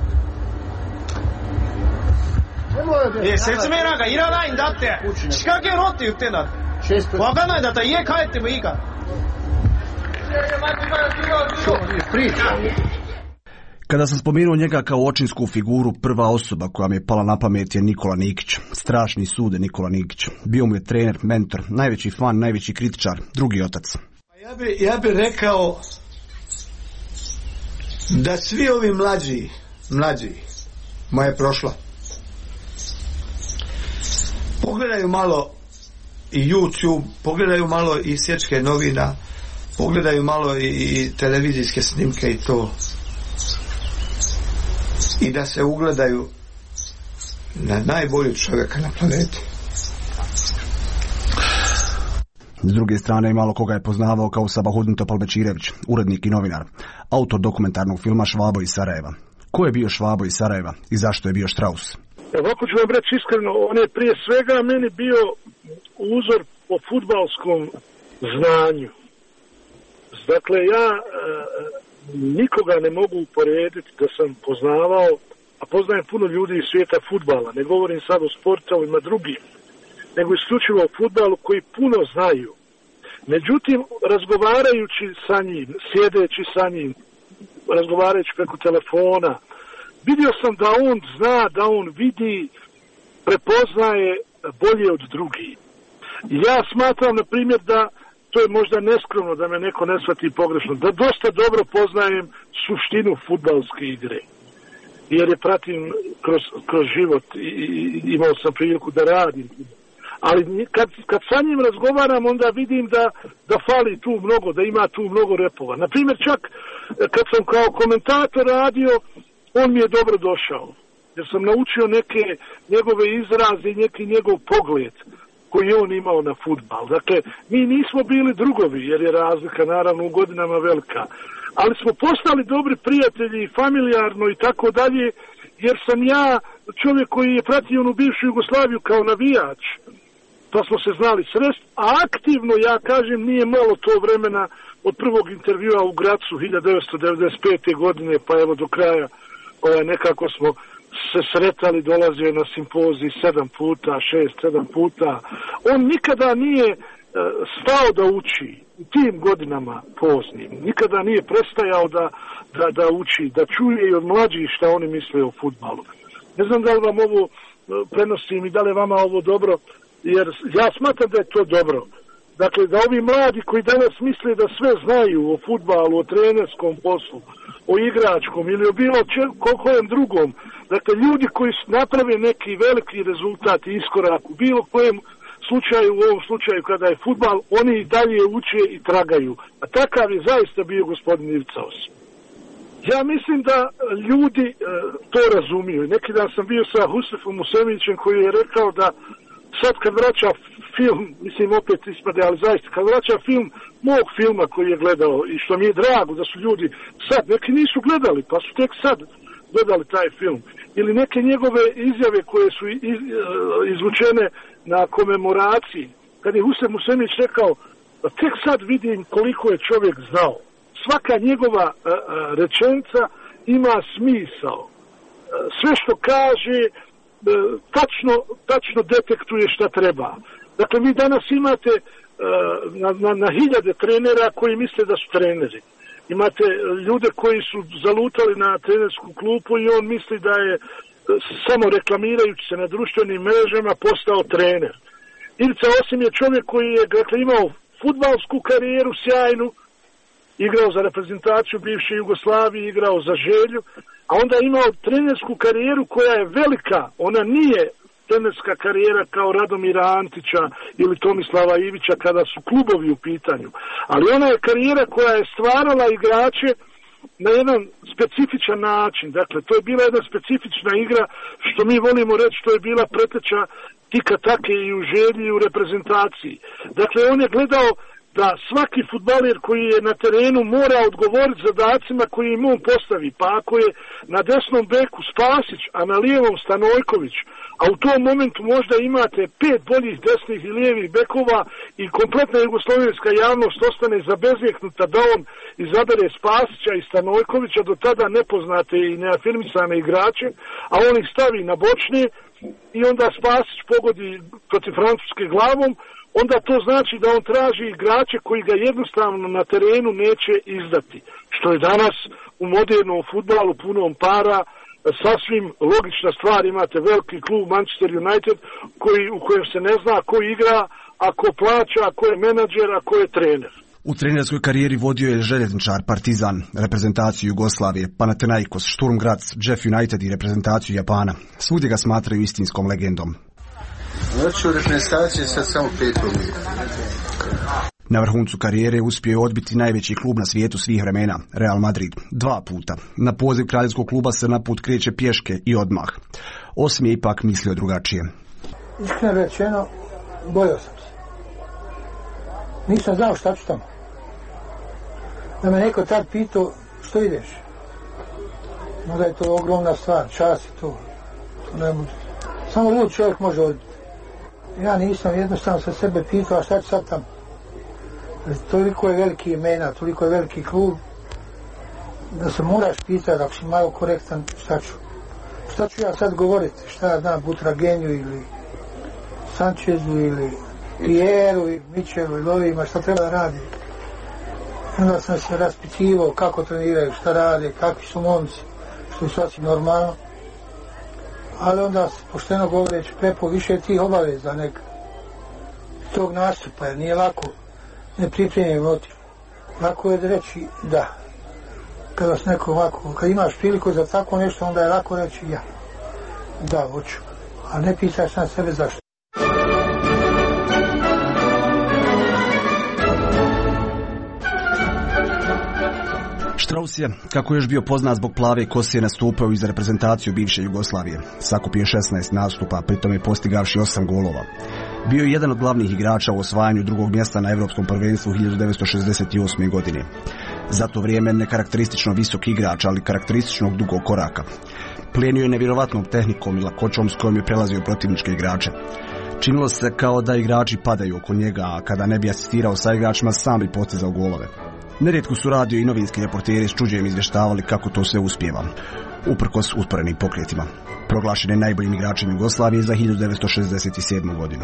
え、説明なんかいらないんだって。仕掛けろって言ってんだって。わかんないんだったら家帰ってもいいから。 Kada sam spomenuo njega kao očinsku figuru, prva osoba koja mi je pala na pamet je Nikola Nikić. Strašni sude Nikola Nikić. Bio mu je trener, mentor, najveći fan, najveći kritičar, drugi otac. Ja bi, ja bi rekao da svi ovi mlađi, mlađi, moja prošla, pogledaju malo i YouTube, pogledaju malo i sječke novina, pogledaju malo i televizijske snimke i to. I da se ugledaju na najboljeg čovjeka na planeti. S druge strane, malo koga je poznavao kao Sabahudin Topalbečirević, urednik i novinar, autor dokumentarnog filma Švabo iz Sarajeva. Ko je bio Švabo iz Sarajeva i zašto je bio Štraus? Ovako ću vam reći iskreno, on je prije svega meni bio uzor po fudbalskom znanju. Dakle, ja e, nikoga ne mogu uporediti da sam poznavao, a poznajem puno ljudi iz svijeta fudbala, ne govorim sad o sportovima drugim, nego isključivo o fudbalu koji puno znaju. Međutim, razgovarajući sa njim, sjedeći sa njim, razgovarajući preko telefona, vidio sam da on zna, da on vidi, prepoznaje bolje od drugih. Ja smatram, na primjer, da to je možda neskromno da me neko ne shvati pogrešno, da dosta dobro poznajem suštinu fudbalske igre. Jer je pratim kroz, kroz život i, i imao sam priliku da radim. Ali kad, kad sa njim razgovaram, onda vidim da, da fali tu mnogo, da ima tu mnogo repova. Naprimjer, čak kad sam kao komentator radio, on mi je dobro došao. Jer sam naučio neke njegove izraze i neki njegov pogled koji je on imao na fudbal. Dakle, mi nismo bili drugovi, jer je razlika naravno u godinama velika. Ali smo postali dobri prijatelji i familijarno i tako dalje, jer sam ja čovjek koji je pratio onu bivšu Jugoslaviju kao navijač. Pa smo se znali srest, a aktivno, ja kažem, nije malo to vremena od prvog intervjua u Gracu hiljadu devetsto devedeset pete. godine, pa evo do kraja ovaj, nekako smo se sretali, dolazio na simpozij sedam puta, šest, sedam puta. On nikada nije uh, stao da uči u tim godinama poznim. Nikada nije prestajao da, da, da uči, da čuje i od mlađih šta oni misle o fudbalu. Ne znam da li vam ovo uh, prenosim i da li vama ovo dobro, jer ja smatram da je to dobro. Dakle, da ovi mladi koji danas misle da sve znaju o fudbalu, o trenerskom poslu, o igračkom ili o bilo kojem drugom, dakle, ljudi koji naprave neki veliki rezultat i iskorak u bilo kojem slučaju, u ovom slučaju kada je fudbal, oni i dalje uče i tragaju. A takav je zaista bio gospodin Ivica Os. Ja mislim da ljudi e, to razumiju. Neki dan sam bio sa Husefom Usemićem koji je rekao da sad kad vraća film, mislim opet ispade, ali zaista kad vraća film mog filma koji je gledao i što mi je drago da su ljudi sad, neki nisu gledali pa su tek sad gledali taj film, ili neke njegove izjave koje su iz, izvučene na komemoraciji, kad je Husef Musemić rekao da tek sad vidim koliko je čovjek znao. Svaka njegova a, a, rečenica ima smisao. A, sve što kaže a, tačno, tačno detektuje šta treba. Dakle, vi danas imate a, na, na, na hiljade trenera koji misle da su treneri. Imate ljude koji su zalutali na trenersku klupu i on misli da je samo reklamirajući se na društvenim mrežama postao trener. Ivica Osim je čovjek koji je dakle, imao fudbalsku karijeru sjajnu, igrao za reprezentaciju bivše Jugoslavije, igrao za Želju, a onda je imao trenersku karijeru koja je velika. Ona nije trenerska karijera kao Radomira Antića ili Tomislava Ivića kada su klubovi u pitanju. Ali ona je karijera koja je stvarala igrače na jedan specifičan način. Dakle, to je bila jedna specifična igra, što mi volimo reći, što je bila preteča tika take i u Želji i u reprezentaciji. Dakle, on je gledao da svaki fudbaler koji je na terenu mora odgovoriti zadacima koji im on postavi. Pa ako je na desnom beku Spasić, a na lijevom Stanojković, a u tom momentu možda imate pet boljih desnih i lijevih bekova i kompletna jugoslovenska javnost ostane zabezvjeknuta da on izabere Spasića i Stanojkovića, do tada nepoznate i neafirmisane igrače, a on ih stavi na bočne i onda Spasić pogodi protiv Francuske glavom, onda to znači da on traži igrače koji ga jednostavno na terenu neće izdati. Što je danas u modernom fudbalu punom para sasvim logična stvar. Imate veliki klub Manchester United koji, u kojem se ne zna ko igra, a ko plaća, a ko je menadžer, a ko je trener. U trenerskoj karijeri vodio je željezničar, Partizan, reprezentaciju Jugoslavije, Panathinaikos, Sturm Graz, Jeff United i reprezentaciju Japana. Svugdje ga smatraju istinskom legendom. Znači u reprezentaciji sad samo pet godina. Na vrhuncu karijere uspio je odbiti najveći klub na svijetu svih vremena, Real Madrid, dva puta. Na poziv kraljevskog kluba se na put kreće pješke i odmah. Osim je ipak mislio drugačije. Iskreno rečeno, bojao sam se. Nisam znao šta ću tamo. Da me neko tad pitao, što ideš? Možda je to ogromna stvar, čas je to. To ne može. Samo lud čovjek može odbiti. Ja nisam jednostavno sa sebe pitao, a šta ću sad tamo? Toliko je veliki imena, toliko je veliki klub, da se moraš pitati, ako si malo korektan, šta ću? Šta ću ja sad govoriti? Šta ja znam, Butragenju ili Sančezu ili Pieru ili Mičelu ili ovima, šta treba da radi? Onda sam se raspitivao kako treniraju, šta rade, kakvi su momci, što je sasvim normalno. Ali onda, pošteno govoreći, Pepo, više tih obaveza neka tog nastupa, jer nije lako nepripremljen motiv. Lako je da reći da. Kada vas neko ovako, kad imaš priliku za tako nešto, onda je lako reći ja. Da, hoću. A ne pitaš sam sebe zašto. Strauss je, kako još bio poznat zbog plave kose, nastupao i za reprezentaciju bivše Jugoslavije. Sakupio šesnaest nastupa, pritom je postigavši osam golova. Bio je jedan od glavnih igrača u osvajanju drugog mjesta na Europskom prvenstvu hiljadu devetsto šezdeset osme. godine. Za to vrijeme nekarakteristično visok igrač, ali karakterističnog dugog koraka. Plijenio je nevjerovatnom tehnikom i lakoćom s kojom je prelazio protivničke igrače. Činilo se kao da igrači padaju oko njega, a kada ne bi asistirao sa igračima, sam bi postizao golove. Nerijetko su radio i novinski reporteri s čuđenjem izvještavali kako to sve uspijeva, uprkos usporenim pokretima. Proglašen je najboljim igračem Jugoslavije za hiljadu devetsto šezdeset sedmu. godinu.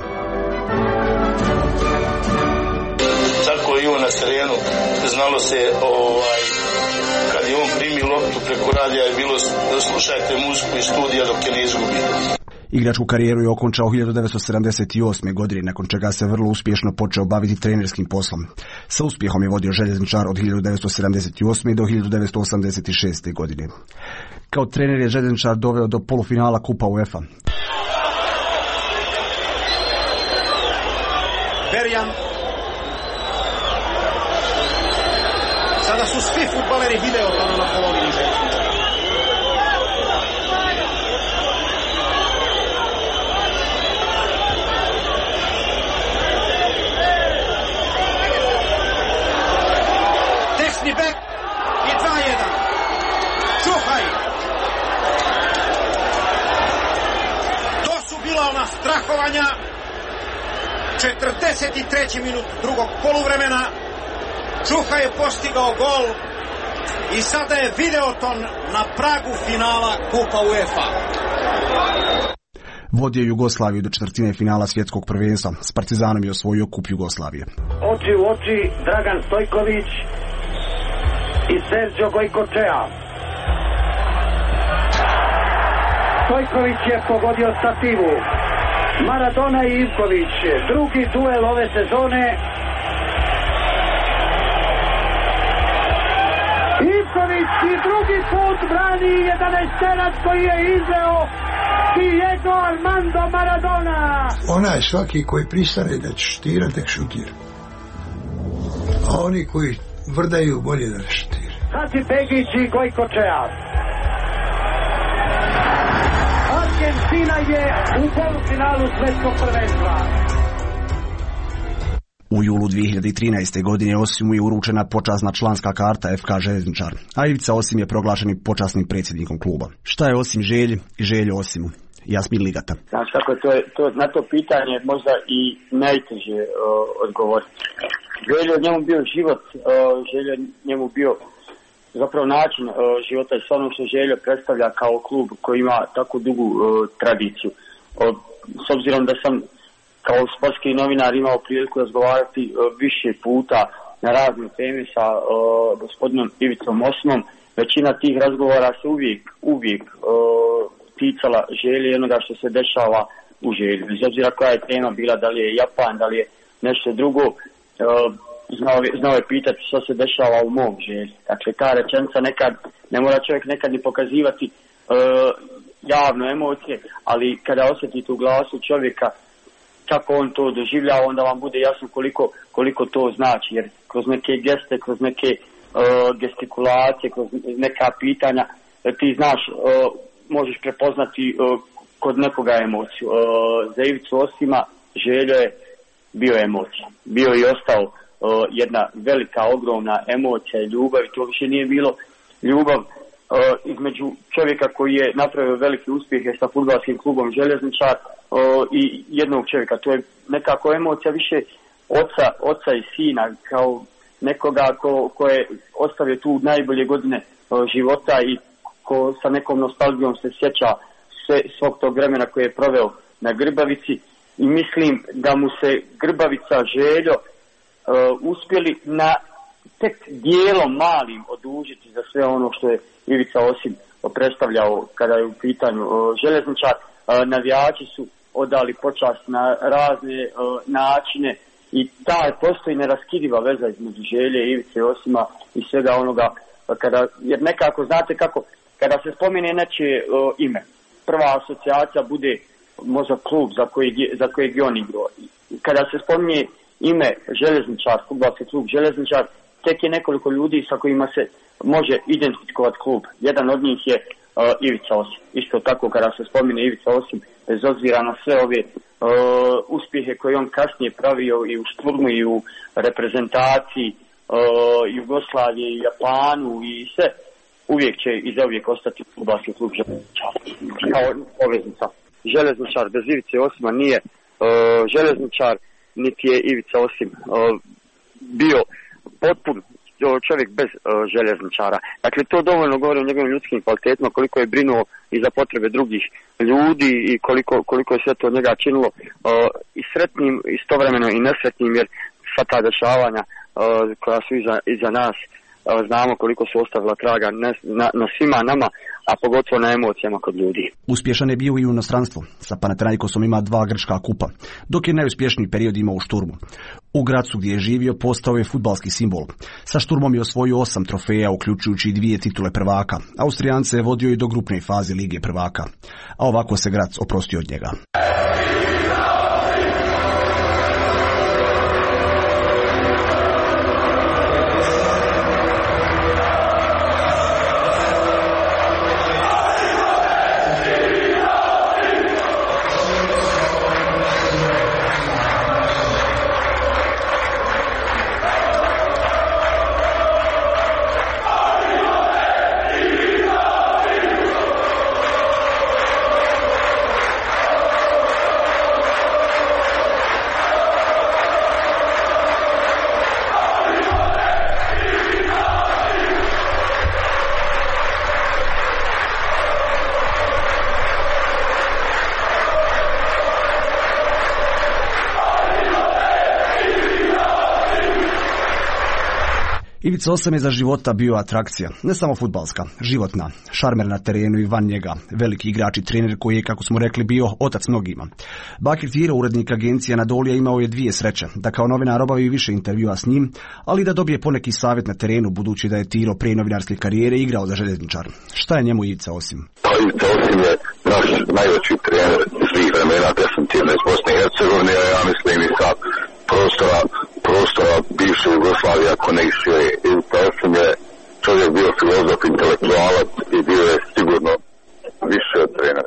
Tako i on na terenu, znalo se ovaj, kad je on primio loptu preko radija je bilo slušajte muziku iz studija dok je ne izgubite. Igračku karijeru je okončao hiljadu devetsto sedamdeset osme. godine, nakon čega se vrlo uspješno počeo baviti trenerskim poslom. Sa uspjehom je vodio Željezničar od hiljadu devetsto sedamdeset osme. do hiljadu devetsto osamdeset šeste. godine. Kao trener je Željezničar doveo do polufinala Kupa UEFA. Berjan. Sada su svi fudbaleri video tamo na polovini Željezničara. Bek i dva jedan. Čuhaj. To su bila ona strahovanja. četrdeset treći minut drugog poluvremena. Čuhaj je postigao gol i sada je Videoton na pragu finala Kupa UEFA. Vodio Jugoslaviju do četvrtine finala svjetskog prvenstva. S Partizanom je osvojio Kup Jugoslavije. Oči u oči Dragan Stojković i Sergio Gojkočea. Stojković je pogodio stativu. Maradona i Ivković, drugi duel ove sezone. Ivković i drugi put brani jedanaesterac koji je izveo Diego Armando Maradona. Onaj svaki koji pristane da će šutira, tek šutira. A oni koji vrdaju bolje da šutira. Hači Begić i Gojkočea. Argentina je u polufinalu svjetskog prvenstva. U julu dvije hiljade trinaeste. godine Osimu je uručena počasna članska karta F K Željezničar, a Ivica Osim je proglašen počasnim predsjednikom kluba. Šta je Osim Želji i Željo Osimu? Jasmin Ligata. Znači kako to je, to, na to pitanje možda i najteže uh, odgovoriti. Željo njemu bio život, uh, Željo njemu bio zapravo način uh, života i sve ono što Željo predstavlja kao klub koji ima tako dugu uh, tradiciju. Uh, s obzirom da sam kao sportski novinar imao priliku razgovarati uh, više puta na razne teme sa uh, gospodinom Ivicom Osimom, većina tih razgovora se uvijek, uvijek uh, ticala Želje i onoga što se dešava u Želju. Bez obzira koja je tema bila, da li je Japan, da li je nešto drugo, uh, znao, znao je pitati što se dešava u mom Želji. Dakle, ta rečenica nekad, ne mora čovjek nekad ni pokazivati uh, javno emocije, ali kada osjetite u glasu čovjeka kako on to doživljava, onda vam bude jasno koliko, koliko to znači, jer kroz neke geste, kroz neke uh, gestikulacije, kroz neka pitanja, ti znaš, uh, možeš prepoznati uh, kod nekoga emociju. Uh, za Ivicu Osima Željo je bio emocija. Bio i ostao uh, jedna velika, ogromna emocija i ljubav, i to više nije bilo ljubav uh, između čovjeka koji je napravio veliki uspjehe sa fudbalskim klubom Željezničar uh, i jednog čovjeka. To je nekako emocija više oca, oca i sina, kao nekoga ko, ko je ostavio tu najbolje godine uh, života i ko sa nekom nostalgijom se sjeća sve, svog tog vremena koje je proveo na Grbavici, i mislim da mu se Grbavica, Željo uh, uspjeli na tek dijelom malim odužiti za sve ono što je Ivica Osim predstavljao kada je u pitanju uh, Željezničar. Uh, navijači su odali počast na razne uh, načine i ta postoji neraskidiva veza između Želje, Ivice Osima i svega onoga, uh, kada, jer nekako znate kako kada se spomene nečije uh, ime, prva asocijacija bude možda klub za kojeg, za kojeg je on igrao. Kada se spominje ime Željezničar, fudbalski klub Željezničar, tek je nekoliko ljudi sa kojima se može identifikovati klub. Jedan od njih je uh, Ivica Osim. Isto tako kada se spomine Ivica Osim, bez obzira na sve ove uh, uspjehe koje on kasnije pravio i u Šturmu i u reprezentaciji uh, Jugoslavije i Japanu i sve, uvijek će i zauvijek ostati fudbalski klub Željezničar kao poveznica. Željezničar bez Ivice Osima nije uh, Željezničar, niti je Ivica Osim uh, bio potpun čovjek bez uh, željezničara. Dakle, to dovoljno govori o njegovim ljudskim kvalitetima, koliko je brinuo i za potrebe drugih ljudi i koliko, koliko je sve to njega činilo uh, i sretnim, istovremeno i nesretnim, jer sva ta dešavanja uh, koja su iza, iza nas, uh, znamo koliko su ostavila traga na, na, na svima nama, a pogotovo na emocijama kod ljudi. Uspješan je bio i u inostranstvu. Sa Panathinaikosom ima dva grčka kupa, dok je najuspješniji period imao u Šturmu. U Gracu gdje je živio postao je fudbalski simbol. Sa Šturmom je osvojio osam trofeja, uključujući i dvije titule prvaka. Austrijance je vodio i do grupne faze Lige prvaka. A ovako se Grac oprostio od njega. Ivica Osam je za života bio atrakcija, ne samo fudbalska, životna, šarmer na terenu i van njega, veliki igrač i trener koji je, kako smo rekli, bio otac mnogima. Bakir Tiro, urednik agencije Anadolija, imao je dvije sreće, da kao novinar obavi više intervjua s njim, ali da dobije poneki savjet na terenu, budući da je Tiro prije novinarske karijere igrao za željezničar. Šta je njemu Ivica Osim? Pa Ivica Osim je naš najveći trener svih vremena, definitivno iz Bosne i Hercegovine, ja mislim i sa prostora, prostora bivše Jugoslavije, ako ne i šire. Ivica Osim je čovjek bio filozof, intelektualac i bio je sigurno više od trenera.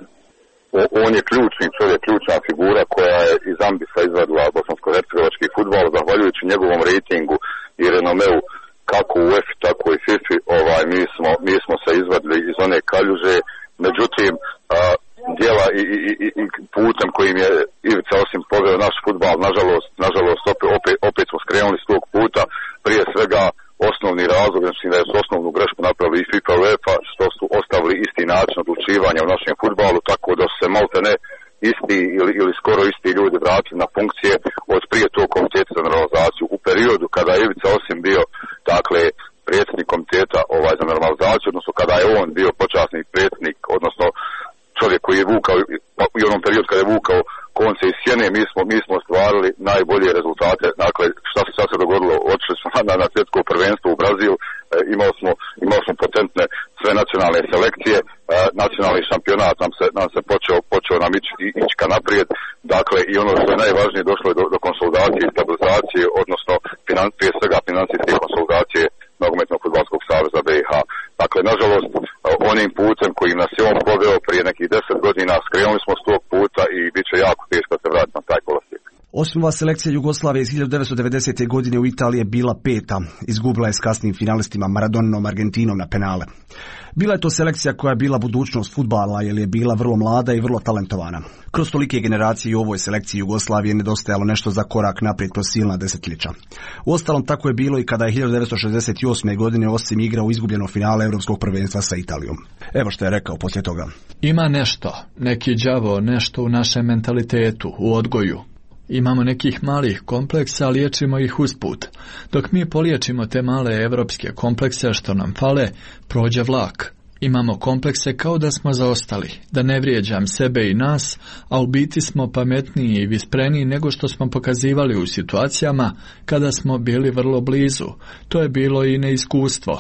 On je ključni čovjek, ključna figura koja je iz ambisa izvadila bosansko-hercegovački fudbal, zahvaljujući njegovom rejtingu i renomeu kako u UEFA tako i FIFA, ovaj, mi, smo, mi smo se izvadili iz one kaljuže, međutim a, djela i, i, i, i putem kojim je Ivica Osim poveo naš fudbal, nažalost, nažalost opet, opet, opet smo skrenuli s tog puta, prije svega osnovni razlog, znači da je osnovnu grešku napravili i FIFA i UEFA, što su ostavili isti način odlučivanja u našem fudbalu, tako da su se malte ne isti ili, ili skoro isti ljudi vratili na funkcije od prije tog komiteta za normalizaciju. U periodu kada je Ivica Osim bio, dakle, predsjednik komiteta ovaj, za normalizaciju, odnosno kada je on bio počasni predsjednik, odnosno čovjek koji je vukao, i onom periodu kada je vukao konce iz sjene, mi smo, mi smo ostvarili najbolje rezultate. Dakle, šta se sad se dogodilo? Otišli smo na, na svjetsko prvenstvo u Brazil, e, imali smo, imali smo potentne sve nacionalne selekcije, e, nacionalni šampionat nam se, nam se počeo, počeo nam ići, ići ka naprijed. Dakle, i ono što je najvažnije, došlo je do, do konsolidacije i stabilizacije, odnosno finan, prije svega financijske konsolidacije Nogometnog fudbalskog saveza B i H. Dakle, nažalost, onim putem kojim nas je on poveo prije nekih deset godina, skrenuli smo s tog puta i bit će jako teško se vratiti na taj kolosijek. Osmova selekcija Jugoslavije iz hiljadu devetsto devedesete. godine u Italiji je bila peta. Izgubila je s kasnim finalistima Maradoninom Argentinom na penale. Bila je to selekcija koja je bila budućnost fudbala jer je bila vrlo mlada i vrlo talentovana. Kroz tolike generacije i u ovoj selekciji Jugoslavije nedostajalo nešto za korak naprijed kroz silna desetljeća. Uostalom tako je bilo i kada je hiljadu devetsto šezdeset osme. godine Osim igrao u izgubljeno finale Europskog prvenstva sa Italijom. Evo što je rekao poslije toga. Ima nešto, neki đavo, nešto u našem mentalitetu, u odgoju. Imamo nekih malih kompleksa, liječimo ih usput. Dok mi poliječimo te male evropske komplekse što nam fale, prođe vlak. Imamo komplekse kao da smo zaostali, da ne vrijeđam sebe i nas, a u biti smo pametniji i vispreniji nego što smo pokazivali u situacijama kada smo bili vrlo blizu. To je bilo i neiskustvo.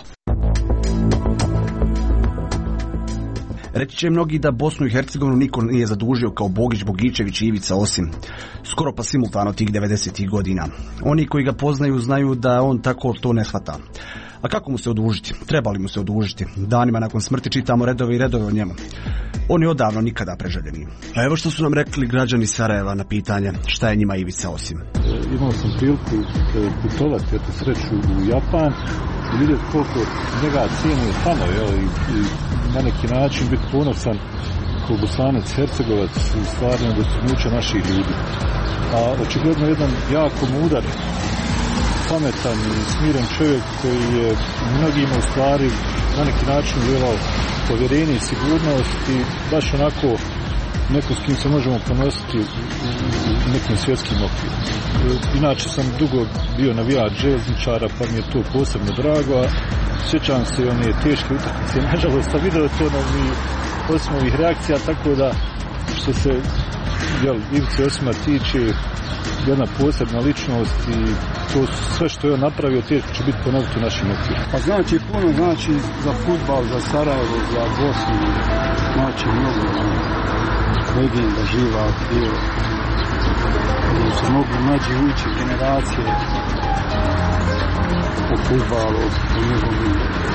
Reći će mnogi da Bosnu i Hercegovinu niko nije zadužio kao Bogić, Bogičević i Ivica Osim. Skoro pa simultano tih devedesetih godina. Oni koji ga poznaju znaju da on tako to ne shvata. A kako mu se odužiti? Treba li mu se odužiti? Danima nakon smrti čitamo redove i redove o njemu. On je odavno nikada preželjeni. A evo što su nam rekli građani Sarajeva na pitanje šta je njima Ivica Osim. Imao sam priliku putovati, eto, sreću u Japan i vidjeti koliko njega cijeni tamo, jel, i, i na neki način biti ponosan kao Bosanac, Hercegovac i stvarno dostignuća naših ljudi. A očigledno jedan jako mudar pametan i smiren čovjek koji je mnogima u stvari na neki način djelao povjerenje i sigurnost i baš onako neko s kim se možemo ponositi u nekim svjetskim okvirima. Inače sam dugo bio navijač željezničara, pa mi je to posebno drago, a sjećam se one teške utakmice. Nažalost, sam video to na mi osim ovih reakcija, tako da što se jel, Ivice Osima tiče, jedna posebna ličnost i to sve što je on napravio teško će biti ponoviti u našim okvirima. Pa znači puno znači za fudbal, za Sarajevo, za Bosnu, znači mnogo legenda živa bio. Su mogli mlađi ući generacije o fudbalu, o njegovim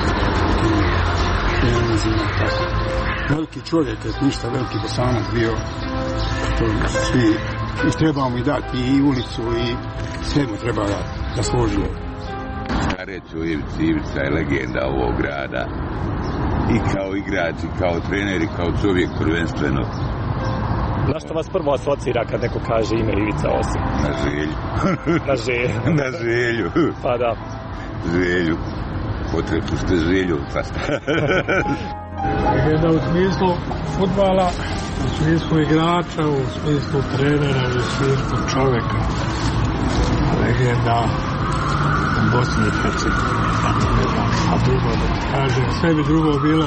trenizima, tako. Veliki čovjek, ništa veliki Bosanac bio, to svi, i trebamo mu dati i ulicu i sve mu treba dati, zaslužio. Reći u Ivici, Ivica je legenda ovog grada i kao igrač, i kao trener, i kao čovjek prvenstveno. Na što vas prvo asocira kad neko kaže ime Ivica Osim? Na želju. Na želju. Na želju. Pa da. Želju. Potrebu ste želju, pa šta? Legenda u smislu fudbala, u smislu igrača, u smislu trenera, u smislu čovjeka. Legenda u Bosni i Hercegovini. A drugo da kažem, sve bi drugo bilo.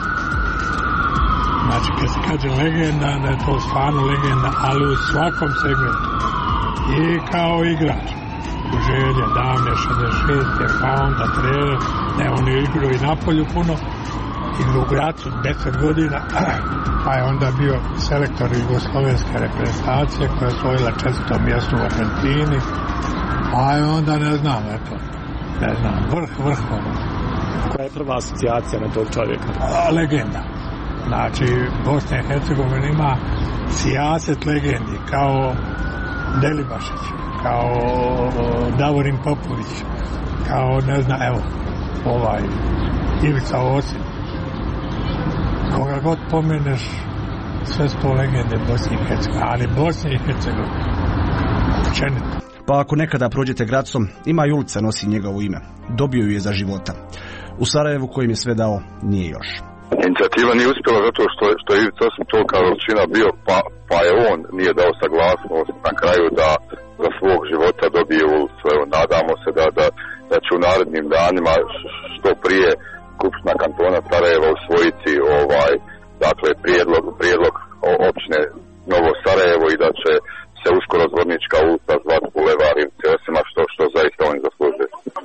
Znači, kad se kaže legenda, da je to stvarno legenda, ali u svakom segmentu. I kao igrač. U želje, davne, šezdeset šeste, pa onda trener, ne, on je igrao i napolju puno, igrao u Gracu deset godina, pa je onda bio selektor jugoslovenske reprezentacije koja je osvojila četvrto mjesto u Argentini, pa je onda, ne znam, eto, ne znam, vrh, vrh ono. Koja je prva asocijacija na tog čovjeka? A, legenda. Znači, Bosna i Hercegovina ima sijaset legendi, kao Delibašić, kao Davorin Popović, kao, ne znam, evo, ovaj, Ivica Osim. Koga god pomeneš, sve sto legende Bosne i Hercegovine, ali Bosne i Hercegovine, općenito. Pa ako nekada prođete Gracom, ima i ulica nosi njegovo ime. Dobio ju je za života. U Sarajevu kojim je sve dao, nije još. Inicijativa nije uspjela zato što, što je Ivica Osim tolika veličina bio, pa, pa je on nije dao saglasnost na kraju da za svog života dobije ulicu. Evo, nadamo se da, da, da će u narednim danima što prije Skupština kantona Sarajeva usvojiti ovaj, dakle, prijedlog, prijedlog općine Novo Sarajevo i da će se uskoro Zvornička ulica zvati Bulevar Ivice Osima, što, što zaista oni zaslužuju.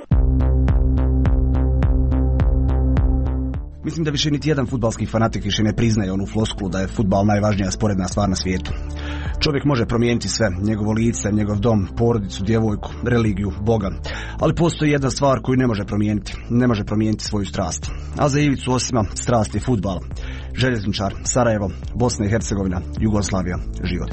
Mislim da više niti jedan fudbalski fanatik više ne priznaje onu floskulu da je fudbal najvažnija sporedna stvar na svijetu. Čovjek može promijeniti sve, njegovo lice, njegov dom, porodicu, djevojku, religiju, Boga. Ali postoji jedna stvar koju ne može promijeniti. Ne može promijeniti svoju strast. A za Ivicu Osima strast je fudbal. Željezničar, Sarajevo, Bosna i Hercegovina, Jugoslavija, život.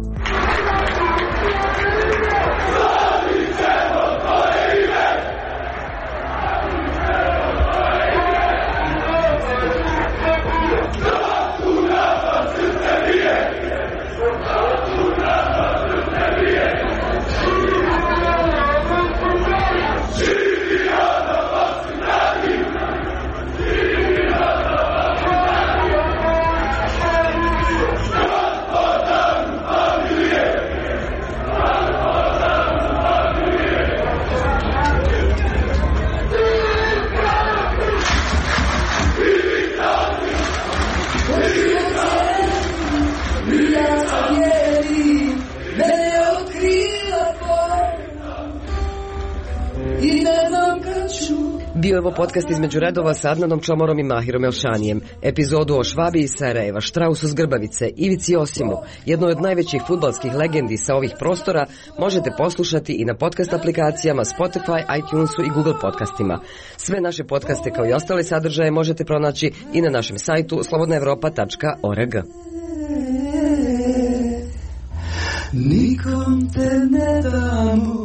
Bio je ovo podcast između redova sa Adnanom Čomorom i Mahirom Elšanijem. Epizodu o Švabi iz Sarajeva, Štrausu s Grbavice, Ivici Osimu, jednoj od najvećih fudbalskih legendi sa ovih prostora, možete poslušati i na podcast aplikacijama Spotify, iTunesu i Google podcastima. Sve naše podcaste kao i ostale sadržaje možete pronaći i na našem sajtu slobodna evropa tačka org. Nikom te ne damo